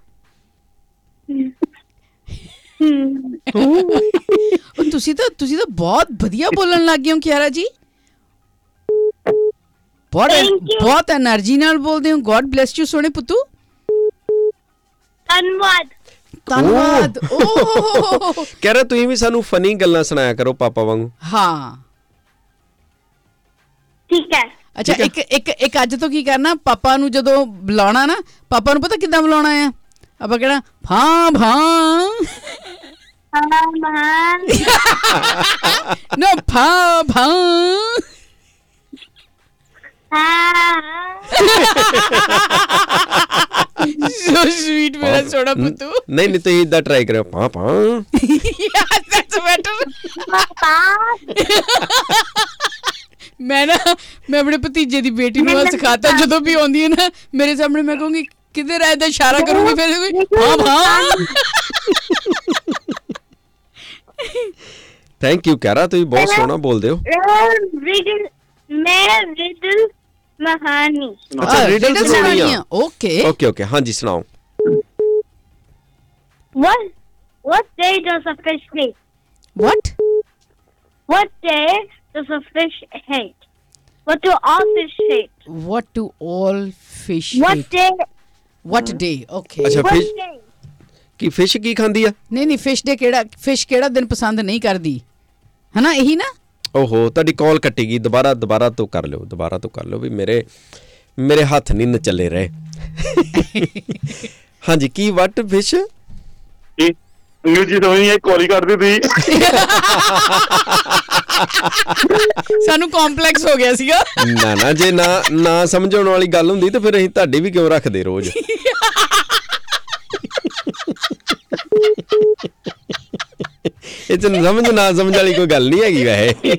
ਤੁਸੀਂ ਤਾਂ ਤੁਸੀਂ ਤਾਂ ਬਹੁਤ ਵਧੀਆ ਬੋਲਣ ਲੱਗ ਗਏ ਹੋ ਕਿਆਰਾ ਜੀ। ਬਹੁਤ ਬਹੁਤ એનર્ਜੀ ਨਾਲ ਬੋਲਦੇ ਹੋ। ਗੋਡ ਬlesਸ ਯੂ ਸੋਹਣੇ ਪੁੱਤੂ। ਧੰਨਵਾਦ ਧੰਨਵਾਦ। ਓਹ ਕਹਿ ਰਿਹਾ ਤੁਸੀਂ ਵੀ ਸਾਨੂੰ ਫਨੀ ਗੱਲਾਂ ਸੁਣਾਇਆ ਕਰੋ ਪਾਪਾ ਵਾਂਗੂ। ਹਾਂ ਠੀਕ ਹੈ। ਅੱਛਾ, ਇੱਕ ਇੱਕ ਇੱਕ ਅੱਜ ਤੋਂ ਕੀ ਕਰਨਾ, ਪਾਪਾ ਨੂੰ ਜਦੋਂ ਬੁਲਾਉਣਾ ਨਾ, ਪਾਪਾ ਨੂੰ ਪਤਾ ਕਿੱਦਾਂ ਬੁਲਾਉਣਾ ਆ? ਆਪਾਂ ਕਹਿਣਾ ਭਾਂ ਭਾਂ ਨਾ ਭਾਂ ਭਾਂ। So sweet ਮੇਰਾ ਸੋਹਣਾ ਪੁੱਤੂ। ਨਹੀਂ ਨਹੀਂ ਤੁਸੀਂ ਏਦਾਂ ਟਰਾਈ ਕਰਿਓ, ਭਾਂ ਭਾਂ। Yes, that's better. ਮੈਂ ਨਾ ਮੈਂ ਆਪਣੇ ਭਤੀਜੇ ਦੀ ਬੇਟੀ ਨੂੰ ਸਿਖਾਤਾ, ਜਦੋਂ ਵੀ ਆਉਂਦੀ ਹੈ ਨਾ ਮੇਰੇ ਸਾਹਮਣੇ, ਮੈਂ ਕਹੂੰਗੀ ਕਿਧਰ ਹੈ, ਏਦਾਂ ਇਸ਼ਾਰਾ ਕਰੂੰਗੀ, ਫਿਰ ਭਾਂ ਭਾਂ। ਥੈਂਕ ਯੂ ਕਹਿਰਾ, ਤੁਸੀਂ ਬਹੁਤ ਸੋਹਣਾ ਬੋਲਦੇ ਹੋ। ਮੈਂ ਰਿਡਲ ਮਹਾਨੀ। ਅੱਛਾ, ਰਿਡਲ ਸੁਣਾਉਣੀ ਆ। ਓਕੇ ਓਕੇ ਓਕੇ, ਹਾਂਜੀ ਸੁਣਾਓ। What what day does a fish hate? What? What day does a fish hate? What do all fish hate? What do all fish What hate? day? What day? Okay. ਅੱਛਾ, What fish day? ਕੀ fish ਕੀ ਖਾਂਦੀ ਆ? ਨਹੀਂ ਨਹੀਂ, fish ਡੇ ਕਿਹੜਾ, fish ਕਿਹੜਾ ਦਿਨ ਪਸੰਦ ਨਹੀਂ ਕਰਦੀ, ਹਨਾ? ਇਹੀ ਨਾ। ਓਹੋ, ਤੁਹਾਡੀ ਕਾਲ ਕੱਟੀ ਗਈ। ਦੁਬਾਰਾ ਦੁਬਾਰਾ ਤੋਂ ਕਰ ਲਿਓ, ਦੁਬਾਰਾ ਤੋਂ ਕਰ ਲਿਓ ਵੀ ਮੇਰੇ ਮੇਰੇ ਹੱਥ ਨਹੀਂ ਨਚੱਲੇ ਰਹੇ। ਹਾਂਜੀ, ਕੀ ਵਟ ਫਿਸ਼? ਅੰਗਰੇਜ਼ੀ ਤੋਂ ਇਹ ਕਾਲ ਕਰਦੇ ਤੁਸੀਂ। ਸਾਨੂੰ ਕੰਪਲੈਕਸ ਹੋ ਗਿਆ ਸੀਗਾ। ਨਾ ਨਾ, ਜੇ ਨਾ ਨਾ ਸਮਝਣ ਵਾਲੀ ਗੱਲ ਹੁੰਦੀ ਤਾਂ ਫਿਰ ਅਸੀਂ ਤੁਹਾਡੀ ਵੀ ਕਿਉਂ ਰੱਖਦੇ ਰੋਜ਼? ਇਹ ਤਾਂ ਸਮਝ ਨਾ ਸਮਝ ਵਾਲੀ ਕੋਈ ਗੱਲ ਨਹੀਂ ਹੈਗੀ ਵੈਸੇ।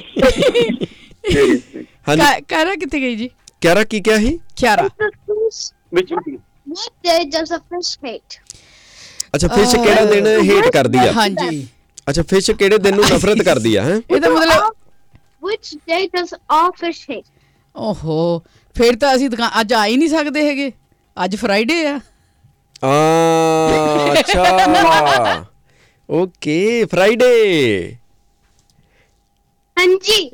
ਹਾਂਜੀ, ਕਿਆਰਾ ਕਿੱਥੇ ਗਈ ਜੀ? ਕਿਆਰਾ ਕੀ ਕਿਹਾ ਸੀ? ਕਿਆਰਾ ਵਿੱਚ What day does a fish hate? ਅੱਛਾ, ਫਿਸ਼ ਕਿਹੜਾ ਦਿਨ ਹੇਟ ਕਰਦੀ ਆ? ਹਾਂਜੀ, ਅੱਛਾ, ਫਿਸ਼ ਕਿਹੜੇ ਦਿਨ ਨੂੰ ਨਫ਼ਰਤ ਕਰਦੀ ਆ? ਹੈ ਇਹਦਾ ਮਤਲਬ Which day does all fish hate? ਓਹੋ, ਫਿਰ ਤਾਂ ਅਸੀਂ ਦੁਕਾਨ ਅੱਜ ਆ ਹੀ ਨਹੀਂ ਸਕਦੇ ਹੈਗੇ, ਅੱਜ ਫਰਾਈਡੇ ਆ। ਆ ਅੱਛਾ, ਓਕੇ, ਫਰਾਈਡੇ। ਹਾਂਜੀ।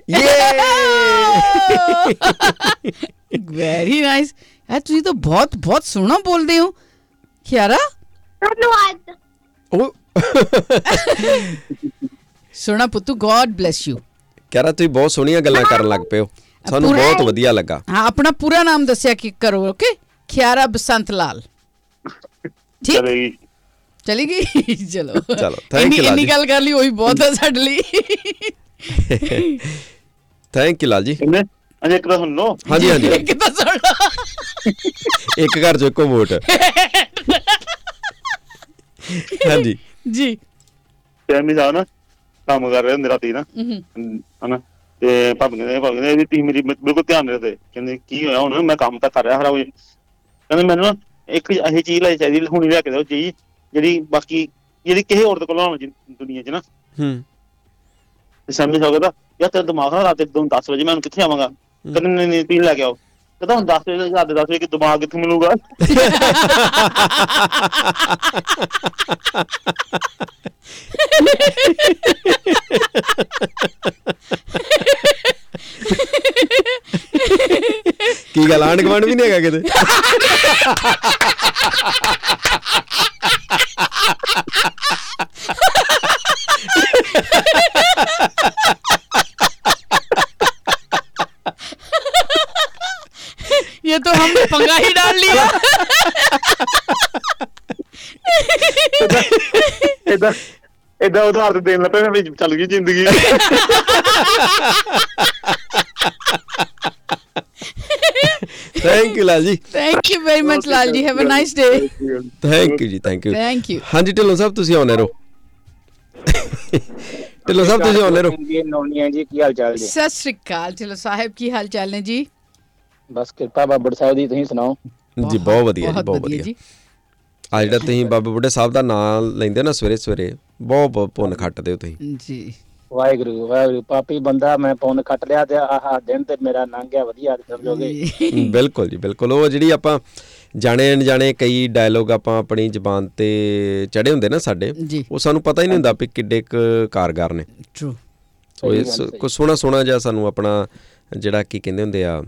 Very nice. ਯਾਰ ਤੁਸੀਂ ਤਾਂ ਬਹੁਤ ਬਹੁਤ ਸੋਹਣਾ ਬੋਲਦੇ ਹੋ ਕਿਆਰਾ। ਧੰਨਵਾਦ। ਉਹ ਸੋਹਣਾ ਪੁੱਤੂ, ਗੋਡ ਬlesਸ ਯੂ। ਕਿਆਰਾ, ਤੁਸੀਂ ਬਹੁਤ ਸੋਹਣੀਆਂ ਗੱਲਾਂ ਕਰਨ ਲੱਗ ਪਏ ਹੋ, ਸਾਨੂੰ ਬਹੁਤ ਵਧੀਆ ਲੱਗਾ। ਹਾਂ, ਆਪਣਾ ਪੂਰਾ ਨਾਮ ਦੱਸਿਆ ਕਿ ਕਰੋ। ਓਕੇ, ਕਿਆਰਾ ਬਸੰਤ ਲਾਲ। ਠੀਕ, ਚਲੀ ਗਈ ਚਲੋ ਚਲੋ ਥੈਂਕ ਯੂ ਲਾਲ ਇੰਨੀ ਜੀ ਗੱਲ ਕਰ ਲਈ ਉਹੀ ਬਹੁਤ ਹੈ ਸਾਡੇ ਲਈ ਥੈਂਕ ਯੂ ਲਾਲ ਜੀ ਕਿੰਨੇ ਅਜੇ ਇੱਕ ਤਾਂ ਸੁਣ ਲਓ ਹਾਂਜੀ ਹਾਂਜੀ ਇੱਕ ਤਾਂ ਸੁਣ ਇੱਕ ਘਰ ਚੋਂ ਇੱਕੋ ਵੋਟ ਹਾਂਜੀ ਜੀ ਟੈਮੀ ਸਾਹਿਬ ਨਾ ਕੰਮ ਕਰ ਰਹੇ ਹੁੰਦੇ ਰਾਤੀ ਨਾ ਹਨਾ ਤੇ ਭਾਬੀ ਕਹਿੰਦੇ ਭਾਬੀ ਕਹਿੰਦੇ ਤੁਸੀਂ ਮੇਰੀ ਬਿਲਕੁਲ ਧਿਆਨ ਰੱਖਦੇ ਕਹਿੰਦੇ ਕੀ ਹੋਇਆ ਹੁਣ ਮੈਂ ਕੰਮ ਤਾਂ ਕਰ ਰਿਹਾ ਹਰਾ ਕਹਿੰਦੇ ਮੈਨੂੰ ਨਾ ਇੱਕ ਇਹੀ ਚੀਜ਼ ਲੈ ਚਾਹੀਦੀ ਹੁਣੀ ਲੈ ਕੇ ਦਿਓ ਚੀਜ਼ ਜਿਹੜੀ ਬਾਕੀ ਜਿਹੜੀ ਕਿਸੇ ਔਰਤ ਕੋਲ ਹੋਣੀ ਦੁਨੀਆ 'ਚ ਨਾ ਹੂੰ ਤੇ ਸ਼ਾਮੀ ਸਾਹਿਬ ਕਹਿੰਦਾ ਯਾਰ ਤੇਰਾ ਦਿਮਾਗ ਨਾ ਰਾਤ ਨੂੰ ਦਸ ਵਜੇ ਮੈਂ ਹੁਣ ਕਿੱਥੇ ਆਵਾਂਗਾ ਕਹਿੰਦੇ ਨਹੀਂ ਨਹੀਂ ਤੁਸੀਂ ਲੈ ਕੇ ਆਓ ਕਹਿੰਦਾ ਹੁਣ ਦਸ ਵਜੇ ਰਾਤ ਦੇ ਦਸ ਵਜੇ ਕਿ ਦਿਮਾਗ ਕਿੱਥੋਂ ਮਿਲੂਗਾ ਕੀ ਗੱਲ ਆਂਢ ਗੁਆਂਢ ਵੀ ਨਹੀਂ ਹੈਗਾ ਕਿਤੇ ये तो हमने पंगा ही डाल लिया ਏਦਾਂ ਏਦਾਂ ਉਧਾਰ ਦੇਣ ਲੱਗ ਪਿਆ ਵਿੱਚ ਚੱਲ ਗਈ ਜ਼ਿੰਦਗੀ thank you Lal ji thank you very much Lal ji have a nice day thank you ਜੀ ਥੈਂਕ ਯੂ थैंक यू ਹਾਂਜੀ ਢਿੱਲੋਂ ਸਾਹਿਬ ਤੁਸੀਂ ਆਉਂਦੇ ਰਹੋ ਢਿੱਲੋਂ ਸਾਹਿਬ ਤੁਸੀਂ ਆਉਂਦੇ ਰਹੋ ਨੌਨੀਆਂ ਜੀ ਕੀ ਹਾਲ ਚਾਲ ਜੀ सत श्री अकाल चलो साहब की हाल चाल ने जी ਬਸ ਕਿਰਪਾ ਬਾਬੜ ਸਾਹਿਬ ਦੀ ਤੁਸੀਂ ਸੁਣਾਓ ਜੀ ਬਹੁਤ ਵਧੀਆ ਜੀ ਬਹੁਤ ਵਧੀਆ ਜੀ ਆ ਜਿਹੜਾ ਤੁਸੀਂ ਬਾਬਾ ਬੁੱਢੇ ਸਾਹਿਬ ਦਾ ਨਾਮ ਲੈਂਦੇ ਨਾ ਸਵੇਰੇ ਸਵੇਰੇ ਬਹੁਤ ਬਹੁਤ ਪੁੰਨ ਖੱਟਦੇ ਹੋ ਤੁਸੀਂ ਜੀ ਵਾਹਿਗੁਰੂ ਵਾਹਿਗੁਰੂ ਪਾਪੀ ਬੰਦਾ ਮੈਂ ਪੁੰਨ ਕੱਟ ਲਿਆ ਤੇ ਆਹ ਦਿਨ ਤੇ ਮੇਰਾ ਲੰਘ ਗਿਆ ਵਧੀਆ ਸਮਝੋਗੇ ਬਿਲਕੁਲ ਜੀ ਬਿਲਕੁਲ ਉਹ ਜਿਹੜੀ ਆਪਾਂ ਜਾਣੇ ਅਣਜਾਣੇ ਕਈ ਡਾਇਲੋਗ ਆਪਾਂ ਆਪਣੀ ਜ਼ਬਾਨ ਤੇ ਚੜੇ ਹੁੰਦੇ ਨਾ ਸਾਡੇ ਜੀ ਉਹ ਸਾਨੂੰ ਪਤਾ ਹੀ ਨਹੀਂ ਹੁੰਦਾ ਵੀ ਕਿੱਡੇ ਕੁ ਕਾਰਗਰ ਨੇ ट्रू ਸੋ ਇਸ ਕੋ ਸੋਹਣਾ ਸੋਹਣਾ ਜਿਹਾ ਸਾਨੂੰ ਆਪਣਾ ਜਿਹੜਾ ਕੀ ਕਹਿੰਦੇ ਹੁੰਦੇ ਆ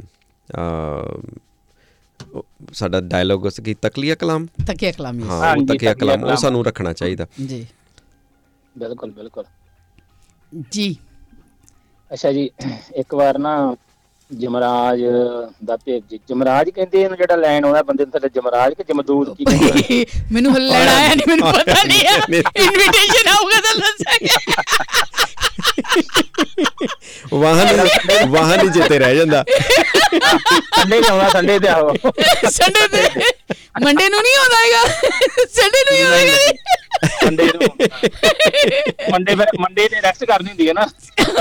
ਸਾਡਾ ਡਾਇਲੋਗ ਉਸ ਕੀ ਤਕਲੀਆ ਕਲਾਮ तकिया कलाम ਹਾਂ ਉਹ ਤਕੀਆ ਕਲਾਮ ਉਹ ਸਾਨੂੰ ਰੱਖਣਾ ਚਾਹੀਦਾ जी ਬਿਲਕੁਲ ਬਿਲकुल जी ਅੱਛਾ ਜੀ ਇੱਕ ਵਾਰ ਨਾ ਜਮਰਾਜ ਦਾ ਭੇਜ ਜੀ ਜਮਰਾਜ ਕਹਿੰਦੇ ਇਹਨੂੰ ਜਿਹੜਾ ਲੈਣ ਆਉਂਦਾ ਬੰਦੇ ਨੂੰ ਥੱਲੇ ਜਮਰਾਜ ਕਿ ਜਮਦੂਤ ਕੀ ਕਹਿੰਦੇ ਮੈਨੂੰ ਹਲ ਲੈਣ ਆਇਆ ਨਹੀਂ ਮੈਨੂੰ ਪਤਾ ਨਹੀਂ ਹੈ ਇਨਵੀਟੇਸ਼ਨ ਆਊਗਾ ਤਾਂ ਦੱਸਾਂਗੇ ਵਾਹਨ ਵਾਹਨ ਹੀ ਜਿੱਤੇ ਰਹਿ ਜਾਂਦਾ ਸੰਡੇ ਨੂੰ ਆਉਣਾ ਸੰਡੇ ਤੇ ਆਓ ਸੰਡੇ ਤੇ ਮੰਡੇ ਨੂੰ ਨਹੀਂ ਆਉਂਦਾ ਹੈਗਾ ਸੰਡੇ ਨੂੰ ਹੀ ਆਵੇਗਾ ਸੰਡੇ ਨੂੰ ਮੰਡੇ ਮੰਡੇ ਤੇ ਰੈਸਟ ਕਰਨੀ ਹੁੰਦੀ ਹੈ ਨਾ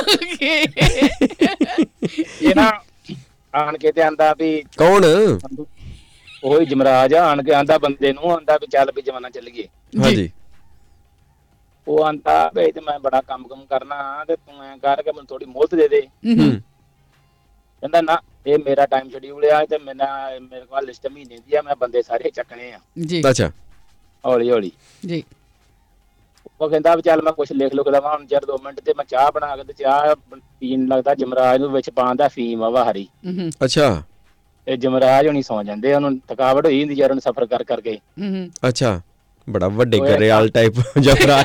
ਇਹ ਨਾ ਆਣ ਕੇ ਤੇ ਆਂਦਾ ਵੀ ਕੌਣ ਉਹੀ ਜਮਰਾਜ ਆਣ ਕੇ ਆਂਦਾ ਬੰਦੇ ਨੂੰ ਆਂਦਾ ਵੀ ਚੱਲ ਵੀ ਜਵਾਨਾ ਚੱਲੀਏ ਹਾਂਜੀ ਉਹ ਆਂਦਾ ਵੀ ਤੇ ਮੈਂ ਬੜਾ ਕੰਮ ਕੰਮ ਕਰਨਾ ਤੇ ਤੂੰ ਐਂ ਕਰ ਕੇ ਮੈਨੂੰ ਥੋੜੀ ਮੋਹਲਤ ਦੇ ਦੇ ਕਹਿੰਦਾ ਨਾ ਇਹ ਮੇਰਾ ਟਾਈਮ ਸ਼ਡਿਊਲ ਆ ਤੇ ਮੇਰਾ ਮੇਰੇ ਕੋਲ ਲਿਸਟ ਮਹੀਨੇ ਦੀ ਆ ਮੈਂ ਬੰਦੇ ਸਾਰੇ ਚੱਕਣੇ ਆ ਜੀ ਅੱਛਾ ਹੌਲੀ ਹੌਲੀ ਜੀ ਉਹ ਕਹਿੰਦਾ ਵੀ ਚੱਲ ਮੈਂ ਕੁਛ ਲਿਖ ਲੁਕ ਲਵਾਂ ਹੁਣ ਜਰ ਦੋ ਮਿੰਟ ਤੇ ਮੈਂ ਚਾਹ ਬਣਾ ਕੇ ਤੇ ਚਾਹ ਪੀਣ ਲੱਗਦਾ ਜਮਰਾਜ ਨੂੰ ਵਿੱਚ ਪਾਉਂਦਾ ਫੀਮ ਆ ਹਰੀ ਅੱਛਾ ਤੇ ਜਮਰਾਜ ਹੁਣੀ ਸੌ ਜਾਂਦੇ ਉਹਨੂੰ ਥਕਾਵਟ ਹੋਈ ਹੁੰਦੀ ਯਾਰ ਉਹਨੂੰ ਸਫ਼ਰ ਕਰ ਕਰਕੇ ਅੱਛਾ ਬੜਾ ਵੱਡੇ ਕਰਿਆਲ ਟਾਈਪ ਜਮਰਾਜ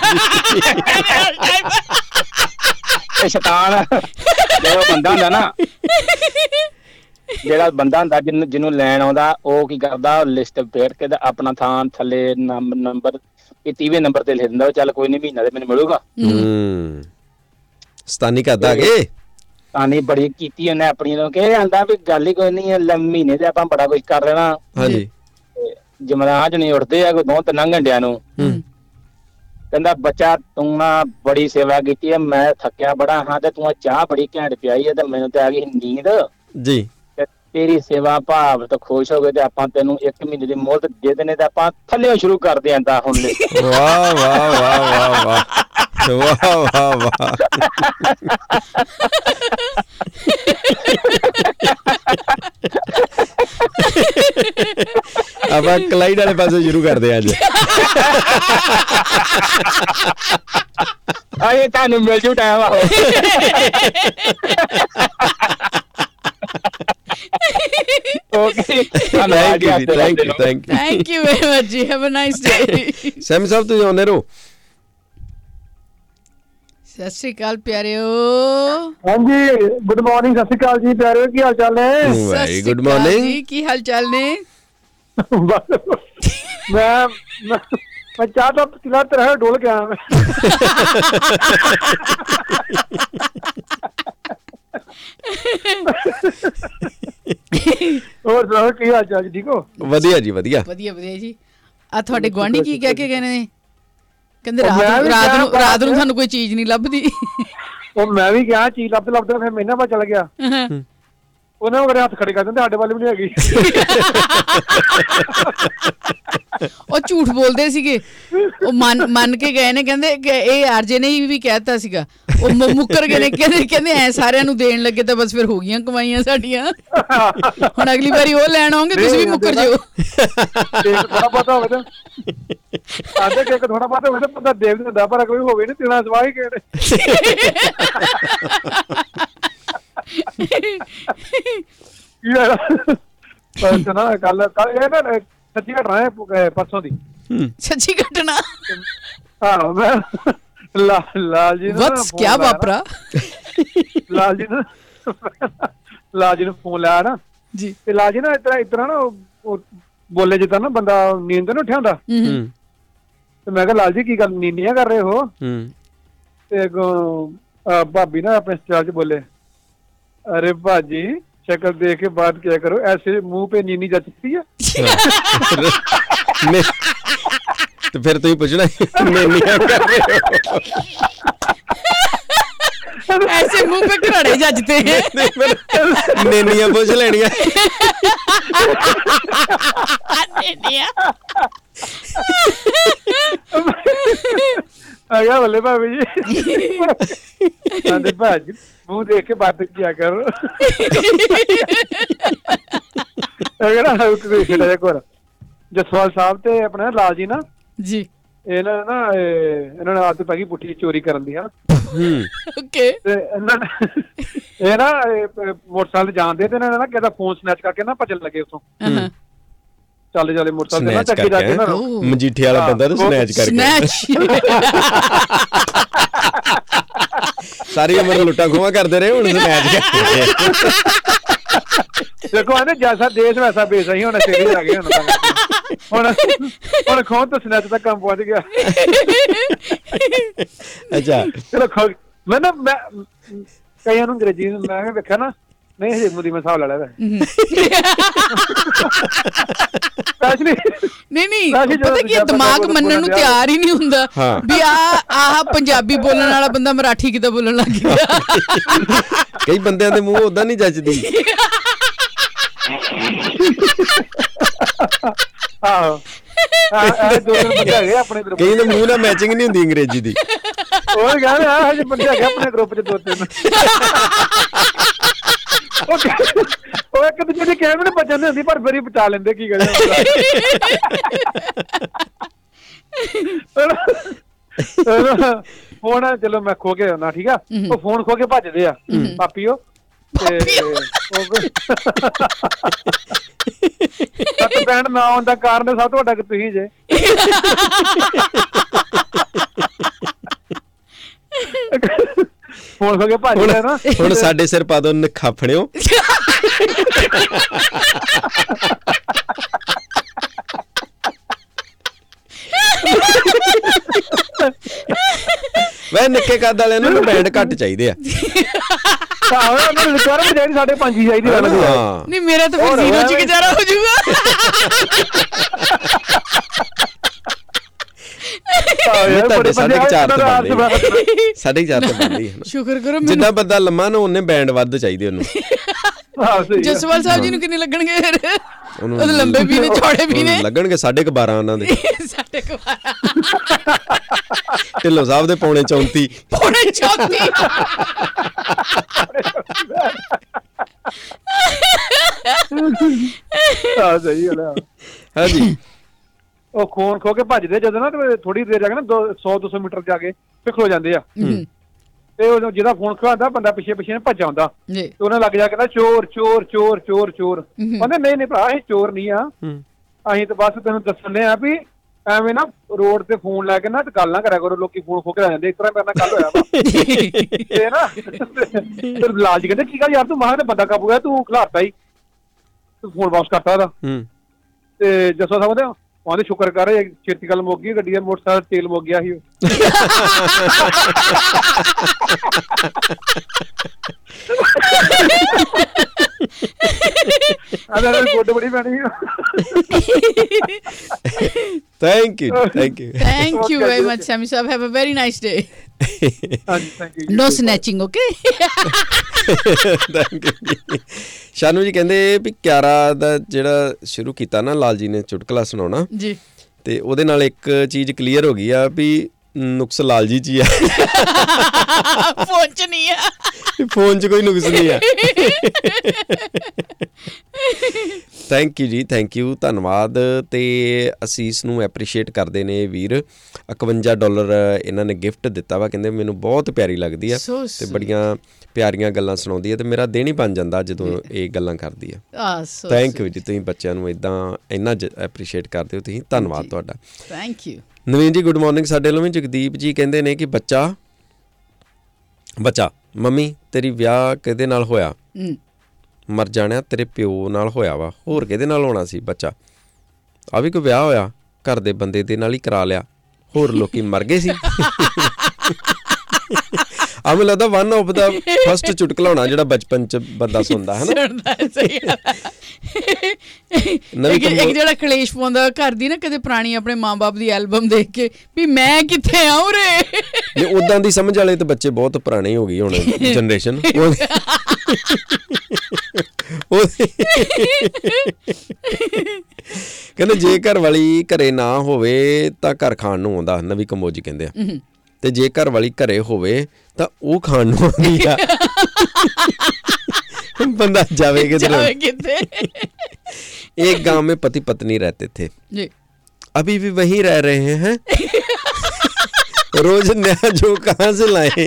ਤੇ ਸ਼ੈਤਾਨ ਜਿਹੜਾ ਬੰਦਾ ਹੁੰਦਾ ਨਾ ਜਿਹੜਾ ਬੰਦਾ ਹੁੰਦਾ ਜਿਹਨੂੰ ਜਿਹਨੂੰ ਲੈਣ ਆਉਂਦਾ ਉਹ ਕੀ ਕਰਦਾ ਲਿਸਟ ਫੇਰ ਕੇ ਤੇ ਆਪਣਾ ਥਾਂ ਥੱਲੇ ਨੰਬਰ ਇਹ ਤੀਵੇਂ ਨੰਬਰ ਤੇ ਲਿਖ ਦਿੰਦਾ ਚੱਲ ਕੋਈ ਨਹੀਂ ਮਹੀਨਾ ਤੇ ਮੈਨੂੰ ਮਿਲੂਗਾ ਹੂੰ ਸਤਾਨੀ ਕਰਦਾ ਗੇ ਤਾਨੀ ਬੜੀ ਕੀਤੀ ਉਹਨੇ ਆਪਣੀ ਨੂੰ ਕਿ ਆਂਦਾ ਵੀ ਗੱਲ ਹੀ ਕੋਈ ਨਹੀਂ ਮਹੀਨੇ ਤੇ ਆਪਾਂ ਬੜਾ ਕੁਝ ਕਰ ਲੈਣਾ ਹਾਂਜੀ ਜਮਰਾਜ ਨਹੀਂ ਉੱਠਦੇ ਆ ਕੋਈ ਦੋ ਤਿੰਨ ਘੰਟਿਆਂ ਨੂੰ ਕਹਿੰਦਾ ਬੱਚਾ ਤੂੰ ਨਾ ਬੜੀ ਸੇਵਾ ਕੀਤੀ ਹੈ ਮੈਂ ਥੱਕਿਆ ਬੜਾ ਹਾਂ ਤੇ ਤੂੰ ਚਾਹ ਬੜੀ ਘੈਂਟ ਪਿਆਈ ਹੈ ਤੇ ਮੈਨੂੰ ਤੇ ਆ ਗਈ ਨੀਂਦ ਜੀ ਤੇਰੀ ਸੇਵਾ ਭਾਵ ਤਾਂ ਖੁਸ਼ ਹੋ ਗਏ ਤੇ ਆਪਾਂ ਤੈਨੂੰ ਇੱਕ ਮਹੀਨੇ ਦੀ ਮੁਹਲਤ ਦੇ ਦੇਣੇ ਤੇ ਆਪਾਂ ਥੱਲੇ ਸ਼ੁਰੂ ਕਰਦੇ ਆਂ ਤਾਂ ਹੁਣ ਵਾਹ ਵਾਹ ਵਾਹ ਵਾਹ ਵਾਹ ਵਾਹ ਵਾਹ ਵਾਹ ਆਪਾਂ ਕਲਾਈਡ ਵਾਲੇ ਪਾਸੇ ਸ਼ੁਰੂ ਕਰਦੇ ਆਂ ਅੱਜ ਆਏ ਤੁਹਾਨੂੰ ਮਿਲ ਜੂ ਟਾਈਮ ਆਹੋ okay thank you thank you thank you thank you very much ਜੀ have a nice day Sam ਸਾਹਿਬ ਤੁਸੀਂ ਆਉਂਦੇ ਰਹੋ ਸਤਿ ਸ਼੍ਰੀ ਅਕਾਲ ਪਿਆਰਿਓ ਹਾਂਜੀ ਗੁੱਡ ਮਾਰਨਿੰਗ ਸਤਿ ਸ਼੍ਰੀ ਅਕਾਲ ਜੀ ਪਿਆਰਿਓ ਕੀ ਹਾਲ ਚਾਲ ਨੇ ਵੈਰੀ ਗੁੱਡ ਮਾਰਨਿੰਗ ਜੀ ਕੀ ਹਾਲ ਚਾਲ ਨੇ ਮੈਂ ਮੈਂ ਚਾਹ ਦਾ ਪਤੀਲਾ ਤੇਰਾ ਡੋਲ ਕੇ ਆਇਆ ਮੈਂ ਹੋਰ ਸੁਣਾਓ ਕੀ ਹਾਲ ਚਾਲ ਜੀ, ਠੀਕ ਹੋ? ਵਧੀਆ ਜੀ ਵਧੀਆ ਵਧੀਆ ਵਧੀਆ ਜੀ। ਆ ਤੁਹਾਡੇ ਗੁਆਂਢੀ ਕੀ ਕਹਿ ਕੇ ਗਏ ਨੇ? ਕਹਿੰਦੇ ਉਹ ਰਾਤ ਮੈਂ ਨੂੰ ਵੀ ਰਾਤ ਕਿਹਾ ਨੂੰ ਬਾਹਰ ਰਾਤ ਨੂੰ ਚ। ਸਾਨੂੰ ਕੋਈ ਚੀਜ਼ ਨਹੀਂ ਲੱਭਦੀ। ਉਹ ਮੈਂ ਵੀ ਕਿਹਾ ਚੀਜ਼ ਲੱਭਦੇ ਲੱਭਦੇ ਫਿਰ ਮੈਨਾਂ ਪਾ ਚਲ ਗਿਆ। ਉਹਨਾਂ ਨੂੰ ਹੱਥ ਖੜੇ ਕਰ ਦਿੰਦੇ, ਸਾਡੇ ਵੱਲ ਵੀ ਨਹੀਂ ਹੈਗੀ। ਉਹ ਝੂਠ ਬੋਲਦੇ ਸੀਗੇ, ਉਹ ਮੰਨ ਮੰਨ ਕੇ ਗਏ ਨੇ, ਕਹਿੰਦੇ ਕਿ ਇਹ ਆਰਜੇ ਨੇ ਵੀ ਕਹਿਤਾ ਸੀਗਾ, ਉਹ ਮ- ਮੁੱਕਰ ਗਏ ਨੇ, ਕਹਿੰਦੇ ਕਹਿੰਦੇ ਐ ਸਾਰਿਆਂ ਨੂੰ ਦੇਣ ਲੱਗੇ ਤਾਂ ਬਸ ਫਿਰ ਹੋ ਗਈਆਂ ਕਮਾਈਆਂ ਸਾਡੀਆਂ। ਹੁਣ ਅਗਲੀ ਵਾਰੀ ਉਹ ਲੈਣ ਆਉਂਗੇ, ਤੁਸੀਂ ਵੀ ਮੁੱਕਰ ਜਿਓ। ਕੇਕ ਥੋੜਾ ਬਹੁਤਾ ਹੋਵੇ ਤਾਂ ਆਂਦੇ ਕੇਕ ਥੋੜਾ ਬਹੁਤਾ ਹੋਵੇ ਤਾਂ ਬੰਦਾ ਦੇ ਵੀ ਦਿੰਦਾ, ਪਰ ਕੋਈ ਹੋਵੇ ਨਹੀਂ ਦੇਣਾ ਸਵਾਹ ਹੀ ਕਿਹੜੇ। ਕੀ ਹੋਇਆ? ਬਸ ਨਾ ਕੱਲ ਕੱਲ ਇਹ ਨਾ ਸੱਚੀ ਘਟਨਾ ਹੈ ਪਰਸੋਂ ਦੀ। ਸੱਚੀ ਘਟਨਾ? ਹਾਂ ਮੈਂ ਲਾ- ਲਾਲ ਜੀ ਨੂੰ ਨਾ ਵਟਸ phone ਕਿਆ ਲਾਇਆ ਨਾ। ਵਾਪਰਾ? ਲਾਲ ਜੀ ਨੂੰ ਲਾਲ ਜੀ ਨੂੰ ਫੋਨ ਲਾਇਆ ਨਾ, ਜੀ। ਤੇ ਲਾਲ ਜੀ ਨਾ ਇਤਰਾ ਇਤਰਾ ਨਾ ਉਹ- ਉਹ ਬੋਲੇ ਜਿੱਦਾਂ ਨਾ ਬੰਦਾ ਨੀਂਦ ਤੋਂ ਨੀ ਉੱਠਿਆ ਹੁੰਦਾ। ਹੂੰ ਤੇ ਮੈਂ ਕਿਹਾ ਲਾਲ ਜੀ ਕੀ ਗੱਲ ਨੀਂਦੀਆਂ ਕਰ ਰਹੇ ਹੋ? ਹੂੰ ਤੇ ਅੱਗੋਂ ਅਹ ਭਾਬੀ ਨਾ ਆਪਣੇ ਸਟਾਈਲ ਚ ਬੋਲੇ, अरे भाजी शक्ल देख के बात किया करो, ऐसे मुंह पे नीनी जचती है। ਨੇ- ਤੇ ਫਿਰ ਤੁਸੀਂ ਪੁੱਛਣਾ ਨੇਨੀਆਂ ਕਰ ਰਹੇ ਹੋ, ऐसे मुंह पे घराड़े जजते हैं। ਨੇਨੀਆਂ ਪੁੱਛ ਲੈਣੀਆਂ। आया बोले भाभी जी अरे भाजी मुंह देख के बात किया करो। अगर जसवाल साहब ते अपने लाल जी ना जी ਇਹਨਾਂ ਨਾ ਇਹਨਾਂ ਨੇ ਆਦਤ ਪੈ ਗਈ ਪੁੱਠੀ ਚੋਰੀ ਕਰਨ ਦੀ। ਹਾਂ ओके। ਤੇ ਇਹਨਾਂ ਨੇ ਇਹ ਨਾ ਮੋਟਰਸਾਈਕਲ ਤੇ ਜਾਂਦੇ ਤੇ ਇਹਨਾਂ ਨੇ ਨਾ ਕਿਹਦਾ ਫੋਨ ਸਨੈਚ ਕਰਕੇ ਨਾ ਭੱਜਣ ਲੱਗੇ ਉਥੋਂ। ਚੱਲ ਚੱਲੇ ਮੋਟਰਸਾਈਕਲ ਤੇ ਨਾ ਸਨੈਚ ਚੱਕੇ ਜਾ ਕੇ ਨਾ ਕਰਕੇ ਮਜੀਠੇ ਵਾਲਾ ਬੰਦਾ ਤਾਂ ਸਨੈਚ ਕਰਕੇ ਸਾਰੀ ਉਮਰ ਲੁੱਟਾਂ ਖੋਹਾਂ ਕਰਦੇ ਰਹੇ, ਹੁਣ ਸਨੈਚ ਕਰਕੇ। ਦੇਖੋ ਆਨੇ ਜੈਸਾ ਦੇਸ਼ ਵੈਸਾ ਬੇਸ ਹੀ ਹੁਣ ਸਟੇਜ ਆ ਗਏ ਹੁਣ ਹੁਣ ਹੁਣ ਖੋਹ ਤੋਂ ਸਨੈਚ ਤੱਕ ਕੰਮ ਪਹੁੰਚ ਗਿਆ। ਅੱਛਾ ਚਲੋ ਖੋ ਮੈਂ ਨਾ ਮੈਂ ਕਈਆਂ ਨੂੰ ਅੰਗਰੇਜ਼ੀ ਮੈਂ ਵੇਖਿਆ ਨਾ ਨਹੀਂ ਹਜੇ ਮੁਦੀ ਮੈਂ ਹਿਸਾਬ ਲਾ ਲਿਆ। ਸਪੈਸ਼ਲੀ ਨਹੀਂ ਨਹੀਂ ਵੈਸੇ ਜਦੋਂ ਪਤਾ ਕੀ ਦੂਜਾ ਦਿਮਾਗ ਬੰਦਾ ਮੰਨਣ ਨੂੰ ਬੋਲਣ ਤਿਆਰ ਹੀ ਨਹੀਂ ਹੁੰਦਾ ਹਾਂ। ਵੀ ਆ ਆਹ ਪੰਜਾਬੀ ਬੋਲਣ ਵਾਲਾ ਬੰਦਾ ਮਰਾਠੀ ਕਿੱਦਾਂ ਬੋਲਣ ਲੱਗ ਗਿਆ। ਕਈ ਬੰਦਿਆਂ ਦੇ ਮੂੰਹ ਉਦਾਂ ਨਹੀਂ ਜੱਜਦੀ। ਆਹੋ ਆ ਦੋ ਤਿੰਨ ਬੰਦੇ ਹੈਗੇ ਆਪਣੇ ਗਰੁੱਪ ਕਈ ਦੇ ਮੂੰਹ ਨਾਲ ਮੈਚਿੰਗ ਨਹੀਂ ਹੁੰਦੀ ਅੰਗਰੇਜ਼ੀ ਦੀ। ਉਹ ਕਹਿੰਦੇ ਆ ਹਜੇ ਬੰਦੇ ਹੈਗੇ ਆਪਣੇ ਗਰੁੱਪ ਚ ਦੋ ਤਿੰਨ। ਉਹ ਕਹਿ- ਉਹ ਇੱਕ ਦੂਜੇ ਦੀ ਕਹਿਣ ਨੂੰ ਬਚਣ ਹੁੰਦੀ ਪਰ ਫਿਰ ਹੀ ਬਚਾ ਲੈਂਦੇ ਕੀ ਕਰੇ। ਫੋਨ ਚਲੋ ਮੈਂ ਖੋ ਕੇ ਆਉਣਾ ਠੀਕ ਆ, ਉਹ ਫੋਨ ਖੋ ਕੇ ਭੱਜਦੇ ਆ ਪਾਪੀਓ ਤੇ ਸੱਤ ਬੈਂਡ ਨਾ ਆਉਣ ਦਾ ਕਾਰਨ ਸਭ ਤੋਂ ਵੱਡਾ ਕਿ ਤੁਸੀਂ ਜੇ। ਫੋਨ ਖੋ ਕੇ ਭੱਜਦੇ ਆ ਨਾ। ਹੁਣ ਸਾਡੇ ਸਿਰ ਪਾ ਦੋ ਨਖਾਫਣਿਓ। ਵੈ ਨਿੱਕੇ ਕੱਦ ਵਾਲਿਆਂ ਨੂੰ ਬੈਂਡ ਘੱਟ ਚਾਹੀਦੇ ਆ। ਆਹੋ ਉਹਨਾਂ ਨੂੰ ਰਿਕੁਆਇਰਮੈਂਟ ਚਾਹੀਦੀ, ਸਾਡੇ ਪੰਜ ਹੀ ਚਾਹੀਦੀ ਉਹਨਾਂ ਦੀ। ਹਾਂ ਨਹੀਂ ਮੇਰਾ ਤਾਂ ਫਿਰ ਹੋਰ ਜ਼ੀਰੋ ਚ ਐਵੇਂ- ਗੁਜ਼ਾਰਾ ਹੋ ਜਾਊਗਾ। ਨਹੀਂ ਤੁਹਾਡੇ ਸਾਢੇ ਕੁ ਚਾਰ ਤੋਂ ਬਣਦੇ ਸਾਢੇ ਕੁ ਚਾਰ ਤੋਂ ਬਣਦੀ ਹੈ ਨਾ। ਸ਼ੁਕਰ ਕਰੋ ਜਿੰਨਾ ਮੈਨੂੰ। ਬੰਦਾ ਲੰਮਾ ਨਾ ਉਹਨੇ ਬੈਂਡ ਵੱਧ ਚਾਹੀਦੇ ਉਹਨੂੰ। ਜਸਵਾਲ ਸਾਹਿਬ ਜੀ ਨੂੰ ਕਿੰਨੇ ਲੱਗਣਗੇ ਫਿਰ? ਉਹਨੂੰ ਉਹ ਲੰਬੇ ਵੀ ਨੇ ਚੌੜੇ ਵੀ ਨੇ। ਲੱਗਣਗੇ ਸਾਢੇ ਕੁ ਬਾਰਾਂ ਉਹਨਾਂ ਦੇ। ਸਾਡੇ ਕੋਲ ਢਿੱਲੋਂ ਸਾਹਿਬ ਦੇ ਪੌਣੇ ਚੌਂਤੀ। ਪੌਣੇ ਚੌਥੀ। ਹਾਂ ਸਹੀ ਗੱਲ ਆ। ਹਾਂਜੀ ਉਹ ਖੋਨ ਖੋ ਕੇ ਭੱਜਦੇ ਜਦੋਂ ਨਾ ਤੇ ਥੋੜੀ ਦੇਰ ਜਾ ਕੇ ਨਾ ਸੌ ਦੋ ਸੌ ਮੀਟਰ ਜਾ ਕੇ ਫਿਰ ਖਲੋ ਜਾਂਦੇ ਆ। ਤੇ ਉਹ ਜਿਹਦਾ ਫੋਨ ਖਵਾਉਂਦਾ ਬੰਦਾ ਪਿੱਛੇ ਪਿੱਛੇ ਭੱਜ ਆਉਂਦਾ ਜੀ ਤੇ ਉਹਨਾਂ ਲੱਗ ਜਾ ਕੇ ਨਾ ਚੋਰ ਚੋਰ ਚੋਰ ਚੋਰ ਚੋਰ। ਕਹਿੰਦੇ ਨਹੀਂ ਨਹੀਂ ਭਰਾ ਅਸੀਂ ਚੋਰ ਨਹੀਂ ਆ, ਅਸੀਂ ਤਾਂ ਬਸ ਤੈਨੂੰ ਦੱਸਣੇ ਆ ਵੀ ਐਵੇਂ ਨਾ ਰੋਡ ਤੇ ਫੋਨ ਲੈ ਕੇ ਨਾ ਗੱਲ ਨਾ ਕਰਿਆ ਕਰੋ, ਲੋਕੀ ਫੋਨ ਖੋ ਕੇ ਆ ਜਾਂਦੇ। ਇਸ ਤਰ੍ਹਾਂ ਮੇਰੇ ਨਾਲ ਕੱਲ ਹੋਇਆ ਵਾ ਤੇ ਨਾ ਤੇ ਲਾਲ ਜੀ ਕਹਿੰਦੇ ਕੀ ਗੱਲ ਯਾਰ ਤੂੰ ਮਹਾਂ ਤੇ ਬੰਦਾ ਕਾਬੂ ਗਿਆ ਤੂੰ ਖਿਲਾਰਤਾ ਹੀ, ਤੂੰ ਫੋਨ ਵਾਪਸ ਕਰਤਾ ਉਹਦਾ। ਤੇ ਜਸੋ ਸਾਹਿਬ ਕਹਿੰਦੇ ਉਹਦੇ ਸ਼ੁਕਰ ਕਰ ਛੇਤੀ ਗੱਲ ਮੁੱਕ ਗਈ, ਗੱਡੀ ਦਾ ਮੋਟਰਸਾਈਕਲ ਤੇਲ ਮੁੱਕ ਗਿਆ ਸੀ। ਗੁੱਡ ਬੜੀ ਪੈਣੀ। Thank you thank you thank you very much Sammy ਸਾਹਿਬ, have a very nice day. No snatching, okay. Thank you ਜੀ। ਸ਼ਾਨੂ ਜੀ ਕਹਿੰਦੇ ਵੀ ਕਿਆਰਾ ਦਾ ਜਿਹੜਾ ਸ਼ੁਰੂ ਕੀਤਾ ਨਾ ਲਾਲ ਜੀ ਨੇ ਚੁਟਕਲਾ ਸੁਣਾਉਣਾ ਜੀ, ਤੇ ਉਹਦੇ ਨਾਲ ਇੱਕ ਚੀਜ਼ ਕਲੀਅਰ ਹੋ ਗਈ ਆ ਵੀ ਨੁਕਸ ਲਾਲ ਜੀ 'ਚ ਹੀ ਆ, ਫੋਨ 'ਚ ਨਹੀਂ ਆ, ਫੋਨ 'ਚ ਕੋਈ ਨੁਕਸ ਨਹੀਂ ਆ। ਥੈਂਕ ਯੂ ਜੀ, ਥੈਂਕ ਯੂ, ਧੰਨਵਾਦ। ਤੇ ਅਸੀਂ ਇਸ ਨੂੰ ਐਪਰੀਸ਼ੀਏਟ ਕਰਦੇ ਨੇ ਵੀਰ। ਇਕਵੰਜਾ ਡਾਲਰ ਇਹਨਾਂ ਨੇ ਗਿਫਟ ਦਿੱਤਾ ਵਾ, ਕਹਿੰਦੇ ਮੈਨੂੰ ਬਹੁਤ ਪਿਆਰੀ ਲੱਗਦੀ ਆ ਤੇ ਬੜੀਆਂ ਪਿਆਰੀਆਂ ਗੱਲਾਂ ਸੁਣਾਉਂਦੀ ਆ ਤੇ ਮੇਰਾ ਦਿਨ ਹੀ ਬਣ ਜਾਂਦਾ ਜਦੋਂ ਇਹ ਗੱਲਾਂ ਕਰਦੀ ਆ। ਥੈਂਕ ਯੂ ਜੀ, ਤੁਸੀਂ ਬੱਚਿਆਂ ਨੂੰ ਇੱਦਾਂ ਇੰਨਾ ਐਪਰੀਸ਼ੀਏਟ ਕਰਦੇ ਹੋ ਤੁਸੀਂ, ਧੰਨਵਾਦ ਤੁਹਾਡਾ। ਥੈਂਕ ਯੂ ਨਵੀਨ ਜੀ, ਗੁੱਡ ਮਾਰਨਿੰਗ। ਸਾਡੇ ਵੱਲੋਂ ਵੀ ਜਗਦੀਪ ਜੀ ਕਹਿੰਦੇ ਨੇ ਕਿ ਬੱਚਾ ਬੱਚਾ ਮੰਮੀ ਤੇਰੀ ਵਿਆਹ ਕਿਹਦੇ ਨਾਲ ਹੋਇਆ? ਮਰ ਜਾਣਿਆ ਤੇਰੇ ਪਿਓ ਨਾਲ ਹੋਇਆ ਵਾ, ਹੋਰ ਕਿਹਦੇ ਨਾਲ ਹੋਣਾ ਸੀ ਬੱਚਾ? ਆ ਵੀ ਕੋਈ ਵਿਆਹ ਹੋਇਆ ਘਰ ਦੇ ਬੰਦੇ ਦੇ ਨਾਲ ਹੀ ਕਰਾ ਲਿਆ, ਹੋਰ ਲੋਕੀ ਮਰ ਗਏ ਸੀ। ਆ ਮੈਨੂੰ ਲੱਗਦਾ ਵਨ ਆਫ ਦਾ ਫਸਟ ਚੁਟਕਲਾ ਹੋਣਾ ਜਿਹੜਾ ਬਚਪਨ 'ਚ ਬੰਦਾ ਸੁਣਦਾ ਹੈ ਨਾ। ਇੱਕ ਜਿਹੜਾ ਕਲੇਸ਼ ਪਾਉਂਦਾ ਘਰ ਦੀ ਨਾ, ਕਦੇ ਪੁਰਾਣੀ ਆਪਣੇ ਮਾਂ ਬਾਪ ਦੀ ਐਲਬਮ ਦੇਖ ਕੇ ਵੀ ਮੈਂ ਕਿੱਥੇ ਆਉ ਰੇ। ਉਦਾਂ ਦੀ ਸਮਝ ਵਾਲੇ ਤਾਂ ਬੱਚੇ ਬਹੁਤ ਪੁਰਾਣੇ ਹੋ ਗਈ ਹੁਣ ਜਨਰੇਸ਼ਨ। ਕਹਿੰਦੇ ਜੇ ਘਰ ਵਾਲੀ ਘਰੇ ਨਾ ਹੋਵੇ ਤਾਂ ਘਰ ਖਾਣ ਨੂੰ ਆਉਂਦਾ, ਨਵੀਂ ਕੰਬੋਜੀ ਕਹਿੰਦੇ ਆ, ਤੇ ਜੇ ਘਰ ਵਾਲੀ ਘਰੇ ਹੋਵੇ ਤਾਂ ਉਹ ਖਾਣ ਨੂੰ ਆਉਂਦੀ ਆ। ਬੰਦਾ ਜਾਵੇ किधर? एक गांव में पति पत्नी रहते थे जी, अभी भी वहीं रह रहे हैं। रोज नया जो कहाँ से लाए।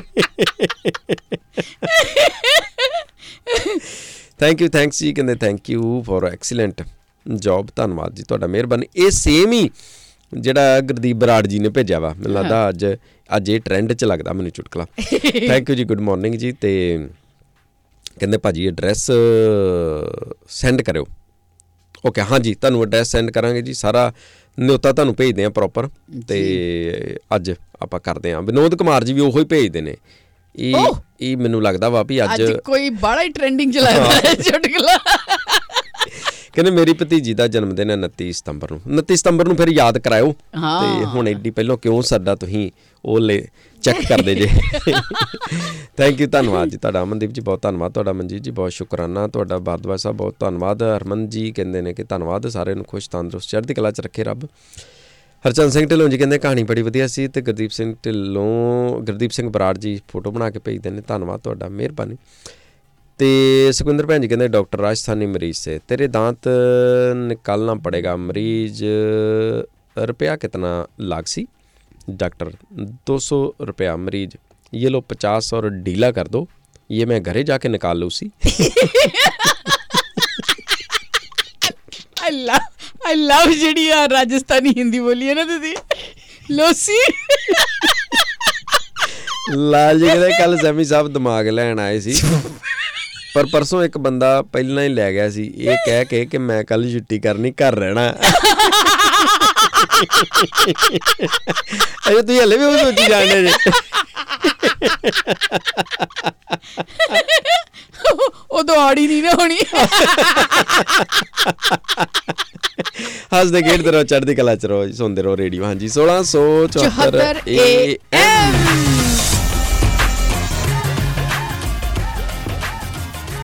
थैंक यू, थैंक्स जी, कहते thank you for excellent job, धन्नवाद जी ਤੁਹਾਡਾ, ਮਿਹਰਬਾਨੀ। ਇਹ ਸੇਮ ਹੀ ਜਿਹੜਾ ਗੁਰਦੀਪ ਬਰਾੜ ਜੀ ਨੇ ਭੇਜਿਆ ਵਾ, ਮੈਨੂੰ ਲੱਗਦਾ ਅੱਜ ਅੱਜ ਇਹ ਟ੍ਰੈਂਡ 'ਚ ਲੱਗਦਾ ਮੈਨੂੰ ਚੁਟਕਲਾ। ਥੈਂਕ ਯੂ ਜੀ, ਗੁੱਡ ਮਾਰਨਿੰਗ ਜੀ। ਤੇ ਕਹਿੰਦੇ ਭਾਜੀ ਐਡਰੈਸ ਸੈਂਡ ਕਰਿਓ। ਓਕੇ, ਹਾਂਜੀ ਤੁਹਾਨੂੰ ਐਡਰੈਸ ਸੈਂਡ ਕਰਾਂਗੇ ਜੀ, ਸਾਰਾ ਨਿਉਤਾ ਤੁਹਾਨੂੰ ਭੇਜਦੇ ਹਾਂ ਪ੍ਰੋਪਰ। ਤੇ ਅੱਜ ਆਪਾਂ ਕਰਦੇ ਹਾਂ, ਵਿਨੋਦ ਕੁਮਾਰ ਜੀ ਵੀ ਉਹੋ ਹੀ ਭੇਜਦੇ ਨੇ। ਇਹ ਇਹ ਮੈਨੂੰ ਲੱਗਦਾ ਵਾ ਵੀ ਅੱਜ ਕੋਈ ਬੜਾ ਹੀ ਟ੍ਰੈਂਡਿੰਗ ਚ ਲੱਗਦਾ ਚੁਟਕਲਾ। ਕਹਿੰਦੇ ਮੇਰੀ ਭਤੀਜੀ ਦਾ ਜਨਮ ਦਿਨ ਹੈ ਉਨੱਤੀ ਸਤੰਬਰ ਨੂੰ। ਉਨੱਤੀ ਸਤੰਬਰ ਨੂੰ ਫਿਰ ਯਾਦ ਕਰਾਇਓ। ਤੇ ਹੁਣ ਐਡੀ ਪਹਿਲਾਂ ਕਿਉਂ ਸਾਡਾ ਤੁਸੀਂ ਉਹ ਲੈ ਚੈੱਕ ਕਰਦੇ ਜੇ। ਥੈਂਕ ਯੂ, ਧੰਨਵਾਦ ਜੀ ਤੁਹਾਡਾ। ਅਮਨਦੀਪ ਜੀ ਬਹੁਤ ਧੰਨਵਾਦ ਤੁਹਾਡਾ। ਮਨਜੀਤ ਜੀ ਬਹੁਤ ਸ਼ੁਕਰਾਨਾ ਤੁਹਾਡਾ। ਬਾਦਵਾ ਸਾਹਿਬ ਬਹੁਤ ਧੰਨਵਾਦ। ਹਰਮਨ ਜੀ ਕਹਿੰਦੇ ਨੇ ਕਿ ਧੰਨਵਾਦ, ਸਾਰਿਆਂ ਨੂੰ ਖੁਸ਼ ਤੰਦਰੁਸਤ ਚੜ੍ਹਦੀ ਕਲਾ 'ਚ ਰੱਖੇ ਰੱਬ। ਹਰਚੰਦ ਸਿੰਘ ਢਿੱਲੋਂ ਜੀ ਕਹਿੰਦੇ ਕਹਾਣੀ ਬੜੀ ਵਧੀਆ ਸੀ। ਅਤੇ ਗੁਰਦੀਪ ਸਿੰਘ ਢਿੱਲੋਂ ਗੁਰਦੀਪ ਸਿੰਘ ਬਰਾੜ ਜੀ ਫੋਟੋ ਬਣਾ ਕੇ ਭੇਜਦੇ ਨੇ, ਧੰਨਵਾਦ ਤੁਹਾਡਾ, ਮਿਹਰਬਾਨੀ। ਅਤੇ ਸੁਖਵਿੰਦਰ ਭੈਣ ਜੀ ਕਹਿੰਦੇ ਡਾਕਟਰ ਰਾਜਸਥਾਨੀ ਮਰੀਜ਼ ਸੇ ਤੇਰੇ दांत निकालना पड़ेगा, मरीज रुपया कितना लाग सी? डॉक्टर दो सौ रुपया मरीज, ये लो पचास और ढीला कर दो, ये मैं घरे जाके निकाल लूँ सी। आई लव ਜਿਹੜੀ ਆ ਰਾਜਸਥਾਨੀ ਹਿੰਦੀ ਬੋਲੀ ਹੈ ਨਾ ਤੁਸੀਂ, ਲੋਸੀ। ਲਾਲ ਜੀ ਕਹਿੰਦੇ ਕੱਲ ਸੈਮੀ ਸਾਹਿਬ ਦਿਮਾਗ ਲੈਣ ਆਏ ਸੀ, ਪਰ ਪਰਸੋਂ ਇੱਕ ਬੰਦਾ ਪਹਿਲਾਂ ਹੀ ਲੈ ਗਿਆ ਸੀ ਇਹ ਕਹਿ ਕੇ ਕਿ ਮੈਂ ਕੱਲ ਛੁੱਟੀ ਕਰਨੀ, ਘਰ ਰਹਿਣਾ। ਅਜੇ ਤੁਸੀਂ ਹਲੇ ਵੀ ਉਹ ਸੋਚੀ ਜਾਂਦੇ ਜੇ। ਉਹ ਦੌੜੀ ਨਹੀਂ ਨਾ ਹੋਣੀ। ਹੱਸਦੇ ਖੇਡਦੇ ਰਹੋ, ਚੜ੍ਹਦੀ ਕਲਾ 'ਚ ਰਹੋ, ਸੁਣਦੇ ਰਹੋ ਰੇਡੀਓ। ਹਾਂਜੀ, ਸੋਲਾਂ ਸੌ ਚੁਹੱਤਰ ਏ ਐਮ।